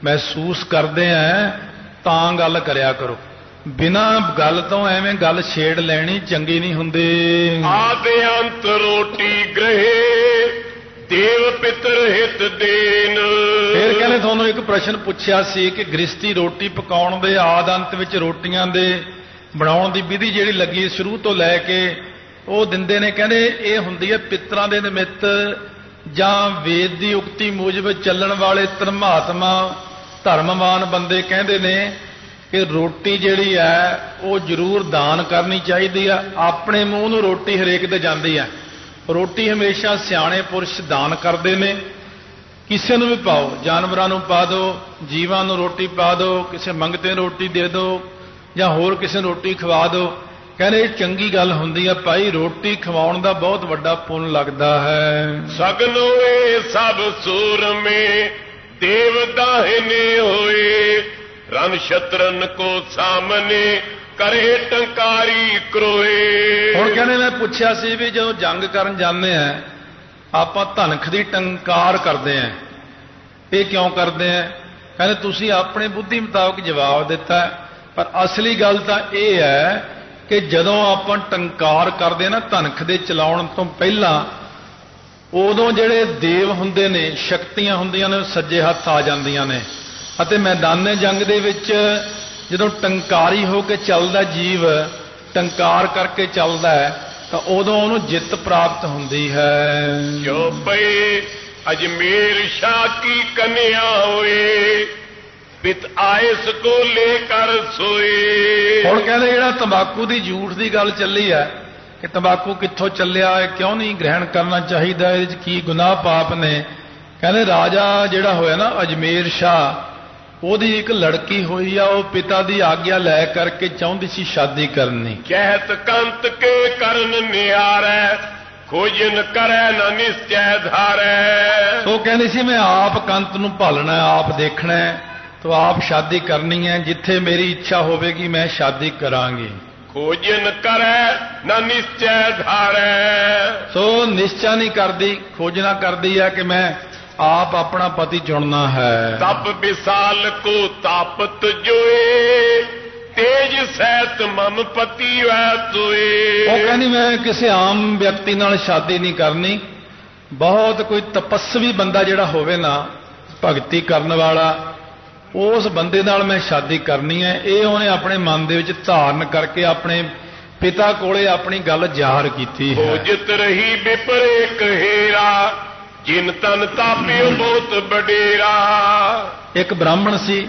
ਮਹਿਸੂਸ ਕਰਦੇ ਆ ਤਾਂ ਗੱਲ ਕਰਿਆ ਕਰੋ। ਬਿਨਾਂ ਗੱਲ ਤੋਂ ਐਵੇਂ ਗੱਲ ਛੇੜ ਲੈਣੀ ਚੰਗੀ ਨਹੀਂ ਹੁੰਦੀ। ਆਦਿ ਅੰਤ ਰੋਟੀ ਗ੍ਰਹਿ ਦੇਵ ਪਿਤਰ ਹਿਤ ਦੇਨ। ਫਿਰ ਕਹਿੰਦੇ ਤੁਹਾਨੂੰ ਇੱਕ ਪ੍ਰਸ਼ਨ ਪੁੱਛਿਆ ਸੀ ਕਿ ਗ੍ਰਸਤੀ ਰੋਟੀ ਪਕਾਉਣ ਦੇ ਆਦ ਅੰਤ ਵਿੱਚ ਰੋਟੀਆਂ ਦੇ ਬਣਾਉਣ ਦੀ ਵਿਧੀ ਜਿਹੜੀ ਲੱਗੀ ਸ਼ੁਰੂ ਤੋਂ ਲੈ ਕੇ ਉਹ ਦਿੰਦੇ ਨੇ। ਕਹਿੰਦੇ ਇਹ ਹੁੰਦੀ ਹੈ ਪਿਤਰਾਂ ਦੇ ਨਿਮਿੱਤ ਜਾਂ ਵੇਦ ਦੀ ਉਕਤੀ ਮੂਜਬ ਚੱਲਣ ਵਾਲੇ ਧਰਮਾਤਮਾ ਧਰਮਵਾਨ ਬੰਦੇ ਕਹਿੰਦੇ ਨੇ ਕਿ ਰੋਟੀ ਜਿਹੜੀ ਹੈ ਉਹ ਜ਼ਰੂਰ ਦਾਨ ਕਰਨੀ ਚਾਹੀਦੀ ਆ। ਆਪਣੇ ਮੂੰਹ ਨੂੰ ਰੋਟੀ ਹਰੇਕ ਦੇ ਜਾਂਦੀ ਹੈ। ਰੋਟੀ ਹਮੇਸ਼ਾ ਸਿਆਣੇ ਪੁਰਸ਼ ਦਾਨ ਕਰਦੇ ਨੇ। ਕਿਸੇ ਨੂੰ ਵੀ ਪਾਓ, ਜਾਨਵਰਾਂ ਨੂੰ ਪਾ ਦਿਓ, ਜੀਵਾਂ ਨੂੰ ਰੋਟੀ ਪਾ ਦਿਓ, ਕਿਸੇ ਮੰਗਤੇ ਨੂੰ ਰੋਟੀ ਦੇ ਦਿਓ ਜਾਂ ਹੋਰ ਕਿਸੇ ਨੂੰ ਰੋਟੀ ਖਵਾ ਦਿਓ। ਕਹਿੰਦੇ ਇਹ ਚੰਗੀ ਗੱਲ ਹੁੰਦੀ ਆ ਭਾਈ, ਰੋਟੀ ਖਵਾਉਣ ਦਾ ਬਹੁਤ ਵੱਡਾ ਪੁੰਨ ਲੱਗਦਾ ਹੈ। ਸਗਨੋ ਇਹ ਸਭ ਸੂਰਮੇ ਦੇਵ ਦਾਹਿਨੇ ਹੋਏ ਰਨ ਸ਼ਤਰਨ ਕੋ ਸਾਹਮਣੇ ਕਰੇ ਟੰਕਾਰੀ ਕਰੋਏ। ਹੁਣ ਕਹਿੰਦੇ ਮੈਂ ਪੁੱਛਿਆ ਸੀ ਵੀ ਜਦੋਂ ਜੰਗ ਕਰਨ ਜਾਂਦੇ ਆ ਆਪਾਂ ਧਨਖ ਦੀ ਟੰਕਾਰ ਕਰਦੇ ਆ, ਇਹ ਕਿਉਂ ਕਰਦੇ ਆ? ਕਹਿੰਦੇ ਤੁਸੀਂ ਆਪਣੇ ਬੁੱਧੀ ਮੁਤਾਬਕ ਜਵਾਬ ਦਿੱਤਾ, ਪਰ ਅਸਲੀ ਗੱਲ ਤਾਂ ਇਹ ਹੈ ਕਿ ਜਦੋਂ ਆਪਾਂ ਟੰਕਾਰ ਕਰਦੇ ਨਾ ਧਨਖ ਦੇ ਚਲਾਉਣ ਤੋਂ ਪਹਿਲਾਂ, ਉਦੋਂ ਜਿਹੜੇ ਦੇਵ ਹੁੰਦੇ ਨੇ, ਸ਼ਕਤੀਆਂ ਹੁੰਦੀਆਂ ਨੇ, ਸੱਜੇ ਹੱਥ ਆ ਜਾਂਦੀਆਂ ਨੇ ਅਤੇ ਮੈਦਾਨੇ ਜੰਗ ਦੇ ਵਿੱਚ ਜਦੋਂ ਟੰਕਾਰੀ ਹੋ ਕੇ ਚੱਲਦਾ ਜੀਵ, ਟੰਕਾਰ ਕਰਕੇ ਚੱਲਦਾ ਹੈ ਤਾਂ ਉਦੋਂ ਉਹਨੂੰ ਜਿੱਤ ਪ੍ਰਾਪਤ ਹੁੰਦੀ ਹੈ। ਜੋ ਪਏ ਅਜਮੇਰ ਸ਼ਾਹ ਕੀ ਕਨਿਆ ਹੋਏ ਪਿਤ ਆਇਸ ਕੋ ਲੈ ਕਰ ਸੋਏ। ਹੁਣ ਕਹਿੰਦੇ ਜਿਹੜਾ ਤੰਬਾਕੂ ਦੀ ਝੂਠ ਦੀ ਗੱਲ ਚੱਲੀ ਹੈ ਕਿ ਤੰਬਾਕੂ ਕਿੱਥੋਂ ਚੱਲਿਆ ਹੈ, ਕਿਉਂ ਨਹੀਂ ਗ੍ਰਹਿਣ ਕਰਨਾ ਚਾਹੀਦਾ, ਇਹਦੇ 'ਚ ਕੀ ਗੁਨਾਹ ਪਾਪ ਨੇ। ਕਹਿੰਦੇ ਰਾਜਾ ਜਿਹੜਾ ਹੋਇਆ ਨਾ ਅਜਮੇਰ ਸ਼ਾਹ, ਉਹਦੀ ਇੱਕ ਲੜਕੀ ਹੋਈ ਆ, ਉਹ ਪਿਤਾ ਦੀ ਆਗਿਆ ਲੈ ਕਰਕੇ ਚਾਹੁੰਦੀ ਸੀ ਸ਼ਾਦੀ ਕਰਨੀ। ਕਹਿਤ ਕੰਤ ਕੇ ਕਰਨ ਨਿਆਰੈ ਖੋਜਨ ਕਰੈ ਨਾ ਨਿਸ਼ਚੈ ਧਾਰੈ। ਉਹ ਕਹਿੰਦੀ ਸੀ ਮੈਂ ਆਪ ਕੰਤ ਨੂੰ ਭਾਲਣਾ, ਆਪ ਦੇਖਣਾ, ਤੋ ਆਪ ਸ਼ਾਦੀ ਕਰਨੀ ਹੈ, ਜਿੱਥੇ ਮੇਰੀ ਇੱਛਾ ਹੋਵੇਗੀ ਮੈਂ ਸ਼ਾਦੀ ਕਰਾਂਗੀ। ਖੋਜਨ ਕਰੈ ਨਾ ਨਿਸ਼ਚੈ ਧਾਰੈ। ਸੋ ਨਿਸ਼ਚਾ ਨਹੀਂ ਕਰਦੀ, ਖੋਜਣਾ ਕਰਦੀ ਹੈ ਕਿ ਮੈਂ ਆਪ ਆਪਣਾ ਪਤੀ ਚੁਣਨਾ ਹੈ। ਤਪ ਵਿਸਾਲ ਕੋ ਤਾਪਤ ਜੋਏ ਤੇਜ ਸਹਿਤ ਮਮ ਪਤੀ ਵੈ ਤੋਏ। ਉਹ ਕਹਿੰਦੀ ਮੈਂ ਕਿਸੇ ਆਮ ਵਿਅਕਤੀ ਨਾਲ ਸ਼ਾਦੀ ਨਹੀਂ ਕਰਨੀ, ਬਹੁਤ ਕੋਈ ਤਪੱਸਵੀ ਬੰਦਾ ਜਿਹੜਾ ਹੋਵੇ ਨਾ, ਭਗਤੀ ਕਰਨ ਵਾਲਾ, ਉਸ ਬੰਦੇ ਨਾਲ ਮੈਂ ਸ਼ਾਦੀ ਕਰਨੀ ਹੈ। ਇਹ ਉਹਨੇ ਆਪਣੇ ਮਨ ਦੇ ਵਿੱਚ ਧਾਰਨ ਕਰਕੇ ਆਪਣੇ ਪਿਤਾ ਕੋਲੇ ਆਪਣੀ ਗੱਲ ਜ਼ਾਹਰ ਕੀਤੀ ਹੈ। ਹੋ ਜਿਤ ਰਹੀ ਵਿਪਰੇ ਕਹੇਰਾ ਜਿਨ ਤਨ ਤਾਪਿਓ ਬਹੁਤ ਬਡੇਰਾ। ਇੱਕ ਬ੍ਰਾਹਮਣ ਸੀ,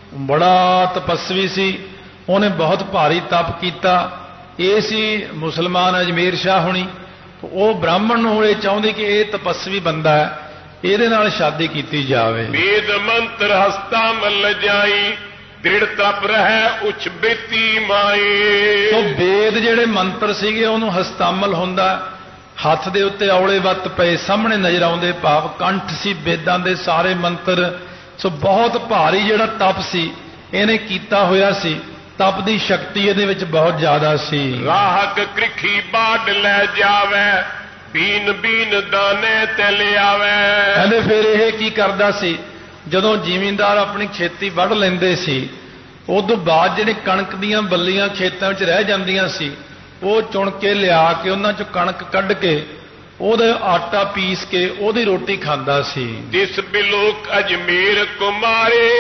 ਬੜਾ ਤਪੱਸਵੀ ਸੀ, ਉਹਨੇ ਬਹੁਤ ਭਾਰੀ ਤਪ ਕੀਤਾ। ਇਹ ਸੀ ਮੁਸਲਮਾਨ ਅਜਮੇਰ ਸ਼ਾਹ ਹੋਣੀ। ਉਹ ਬ੍ਰਾਹਮਣ ਨੂੰ ਇਹ ਚਾਹੁੰਦੀ ਕਿ ਇਹ ਤਪੱਸਵੀ ਬੰਦਾ ਹੈ, ਇਹਦੇ ਨਾਲ ਸ਼ਾਦੀ ਕੀਤੀ ਜਾਵੇ। ਵੇਦ ਮੰਤਰ ਹਸਤਾ ਮਲ ਜਾਈ ਦ੍ਰਿੜ ਤਪ ਰਹਿ ਉਚ ਬੇਤੀ ਮਾਈ। ਸੋ ਵੇਦ ਜਿਹੜੇ ਮੰਤਰ ਸੀਗੇ ਉਹਨੂੰ ਹਸਤਾਮਲ ਹੁੰਦਾ, ਹੱਥ ਦੇ ਉੱਤੇ ਔਲੇ ਵੱਤ ਪਏ ਸਾਹਮਣੇ ਨਜ਼ਰ ਆਉਂਦੇ, ਭਾਵ ਕੰਠ ਸੀ ਵੇਦਾਂ ਦੇ ਸਾਰੇ ਮੰਤਰ। ਸੋ ਬਹੁਤ ਭਾਰੀ ਜਿਹੜਾ ਤਪ ਸੀ ਇਹਨੇ ਕੀਤਾ ਹੋਇਆ ਸੀ, ਤਪ ਦੀ ਸ਼ਕਤੀ ਇਹਦੇ ਵਿੱਚ ਬਹੁਤ ਜ਼ਿਆਦਾ ਸੀ। ਰਾਹਕ ਕ੍ਰਿਖੀ ਬਾੜ ਲੈ ਜਾਵੇ ਬੀਨ ਬੀਨ ਦਾਣੇ ਤੇ ਲਿਆਵੇ। ਕਹਿੰਦੇ ਫਿਰ ਇਹ ਕੀ ਕਰਦਾ ਸੀ, ਜਦੋਂ ਜ਼ਿਮੀਂਦਾਰ ਆਪਣੀ ਖੇਤੀ ਵੱਢ ਲੈਂਦੇ ਸੀ, ਉਦੋਂ ਬਾਅਦ ਜਿਹੜੇ ਕਣਕ ਦੀਆਂ ਬੱਲੀਆਂ ਖੇਤਾਂ ਵਿੱਚ ਰਹਿ ਜਾਂਦੀਆਂ ਸੀ, ਉਹ ਚੁਣ ਕੇ ਲਿਆ ਕੇ ਉਹਨਾਂ ਚੋਂ ਕਣਕ ਕੱਢ ਕੇ ਉਹਦਾ ਆਟਾ ਪੀਸ ਕੇ ਉਹਦੀ ਰੋਟੀ ਖਾਂਦਾ ਸੀ। ਜਿਸ ਬਿਲੋਕ ਅਜਮੇਰ ਕੁਮਾਰੇ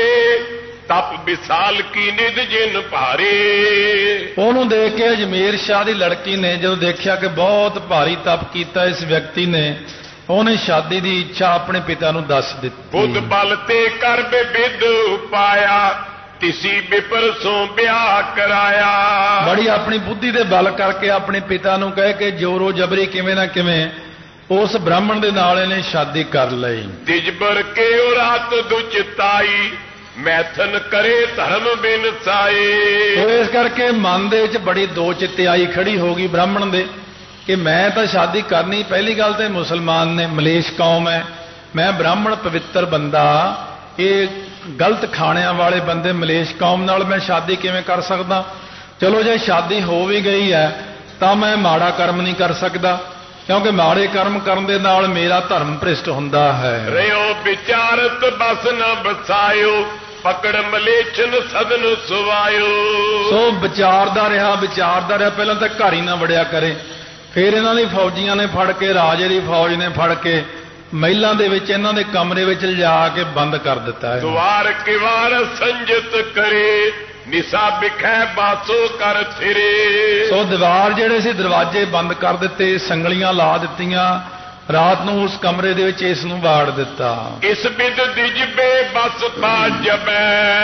ਤਪ ਵਿਸਾਲ ਕੀ ਨਿਧ ਜਿਨ ਭਾਰੇ। ਉਹਨੂੰ ਦੇਖ ਕੇ ਅਜਮੇਰ ਸ਼ਾਹ ਦੀ ਲੜਕੀ ਨੇ ਜਦੋਂ ਦੇਖਿਆ ਕਿ ਬਹੁਤ ਭਾਰੀ ਤਪ ਕੀਤਾ ਇਸ ਵਿਅਕਤੀ ਨੇ, ਉਹਨੇ ਸ਼ਾਦੀ ਦੀ ਇੱਛਾ ਆਪਣੇ ਪਿਤਾ ਨੂੰ ਦੱਸ ਦਿੱਤੀ। ਬੁੱਧ ਬਲ ਤੇ ਕਰ ਬਿਦ ਉਪਾਇਆ ਤਿਸੀ ਬਿਪਰ ਸੋਂ ਵਿਆਹ ਕਰਾਇਆ। ਬੜੀ ਆਪਣੀ ਬੁੱਧੀ ਦੇ ਬਲ ਕਰਕੇ ਆਪਣੇ ਪਿਤਾ ਨੂੰ ਕਹਿ ਕੇ ਜੋਰੋ ਜਬਰੀ ਕਿਵੇਂ ਨਾ ਕਿਵੇਂ ਉਸ ਬ੍ਰਾਹਮਣ ਦੇ ਨਾਲ ਇਹਨੇ ਸ਼ਾਦੀ ਕਰ ਲਈ। ਦਿਜਬਰ ਕੇ ਉਹ ਰਾਤ ਦੁਚਤਾਈ ਮੈਥਨ ਕਰੇ ਧਰਮ ਬਿਨ ਸਾਏ। ਸੋ ਇਸ ਕਰਕੇ ਮਨ ਦੇ ਵਿੱਚ ਬੜੀ ਦੋ ਚਿੱਤਿਆਈ ਖੜੀ ਹੋ ਗਈ ਬ੍ਰਾਹਮਣ ਦੇ ਕਿ ਮੈਂ ਤਾਂ ਸ਼ਾਦੀ ਕਰਨੀ, ਪਹਿਲੀ ਗੱਲ ਤੇ ਮੁਸਲਮਾਨ ਨੇ, ਮਲੇਸ਼ ਕੌਮ ਹੈ, ਮੈਂ ਬ੍ਰਾਹਮਣ ਪਵਿੱਤਰ ਬੰਦਾ, ਇਹ ਗਲਤ ਖਾਣਿਆਂ ਵਾਲੇ ਬੰਦੇ ਮਲੇਸ਼ ਕੌਮ ਨਾਲ ਮੈਂ ਸ਼ਾਦੀ ਕਿਵੇਂ ਕਰ ਸਕਦਾ। ਚਲੋ ਜੇ ਸ਼ਾਦੀ ਹੋ ਵੀ ਗਈ ਹੈ ਤਾਂ ਮੈਂ ਮਾੜਾ ਕਰਮ ਨਹੀਂ ਕਰ ਸਕਦਾ, ਕਿਉਂਕਿ ਮਾੜੇ ਕਰਮ ਕਰਨ ਦੇ ਨਾਲ ਮੇਰਾ ਧਰਮ ਭ੍ਰਿਸ਼ਟ ਹੁੰਦਾ ਹੈ। ਰਿਓ ਵਿਚਾਰਤ ਬਸ ਨਾ ਬਸਾਇਓ, ਪਕੜ ਮਲੇਛਨ ਸਦਨ ਸੁਵਾਇਓ। ਸੋ ਵਿਚਾਰਦਾ ਰਿਹਾ ਵਿਚਾਰਦਾ ਰਿਹਾ ਪਹਿਲਾਂ ਤਾਂ ਘਰ ਹੀ ਨਾ ਵੜਿਆ ਕਰੇ, ਫਿਰ ਇਹਨਾਂ ਦੀ ਫੌਜੀਆਂ ਨੇ ਫੜ ਕੇ, ਰਾਜੇ ਦੀ ਫੌਜ ਨੇ ਫੜ ਕੇ ਮਹਿਲਾਂ ਦੇ ਵਿੱਚ ਇਹਨਾਂ ਦੇ ਕਮਰੇ ਵਿੱਚ ਲਿਜਾ ਕੇ ਬੰਦ ਕਰ ਦਿੱਤਾ ਹੈ। ਦੁਆਰ ਕਿਵਾਰ ਸੰਜਤ ਕਰੇ, ਨਿਸਾ ਬਿਖੈ ਬਾਸੋ ਕਰ ਫਿਰੇ। ਸੋ ਦੀਵਾਰ ਜਿਹੜੇ ਸੀ ਦਰਵਾਜ਼ੇ ਬੰਦ ਕਰ ਦਿੱਤੇ, ਸੰਗਲੀਆਂ ਲਾ ਦਿੱਤੀਆਂ, ਰਾਤ ਨੂੰ ਉਸ ਕਮਰੇ ਦੇ ਵਿੱਚ ਇਸ ਨੂੰ ਵਾੜ ਦਿੱਤਾ। ਇਸ ਬਿਦ ਦਿਜਬੇ ਬਸ ਪਾ ਜਬੈ,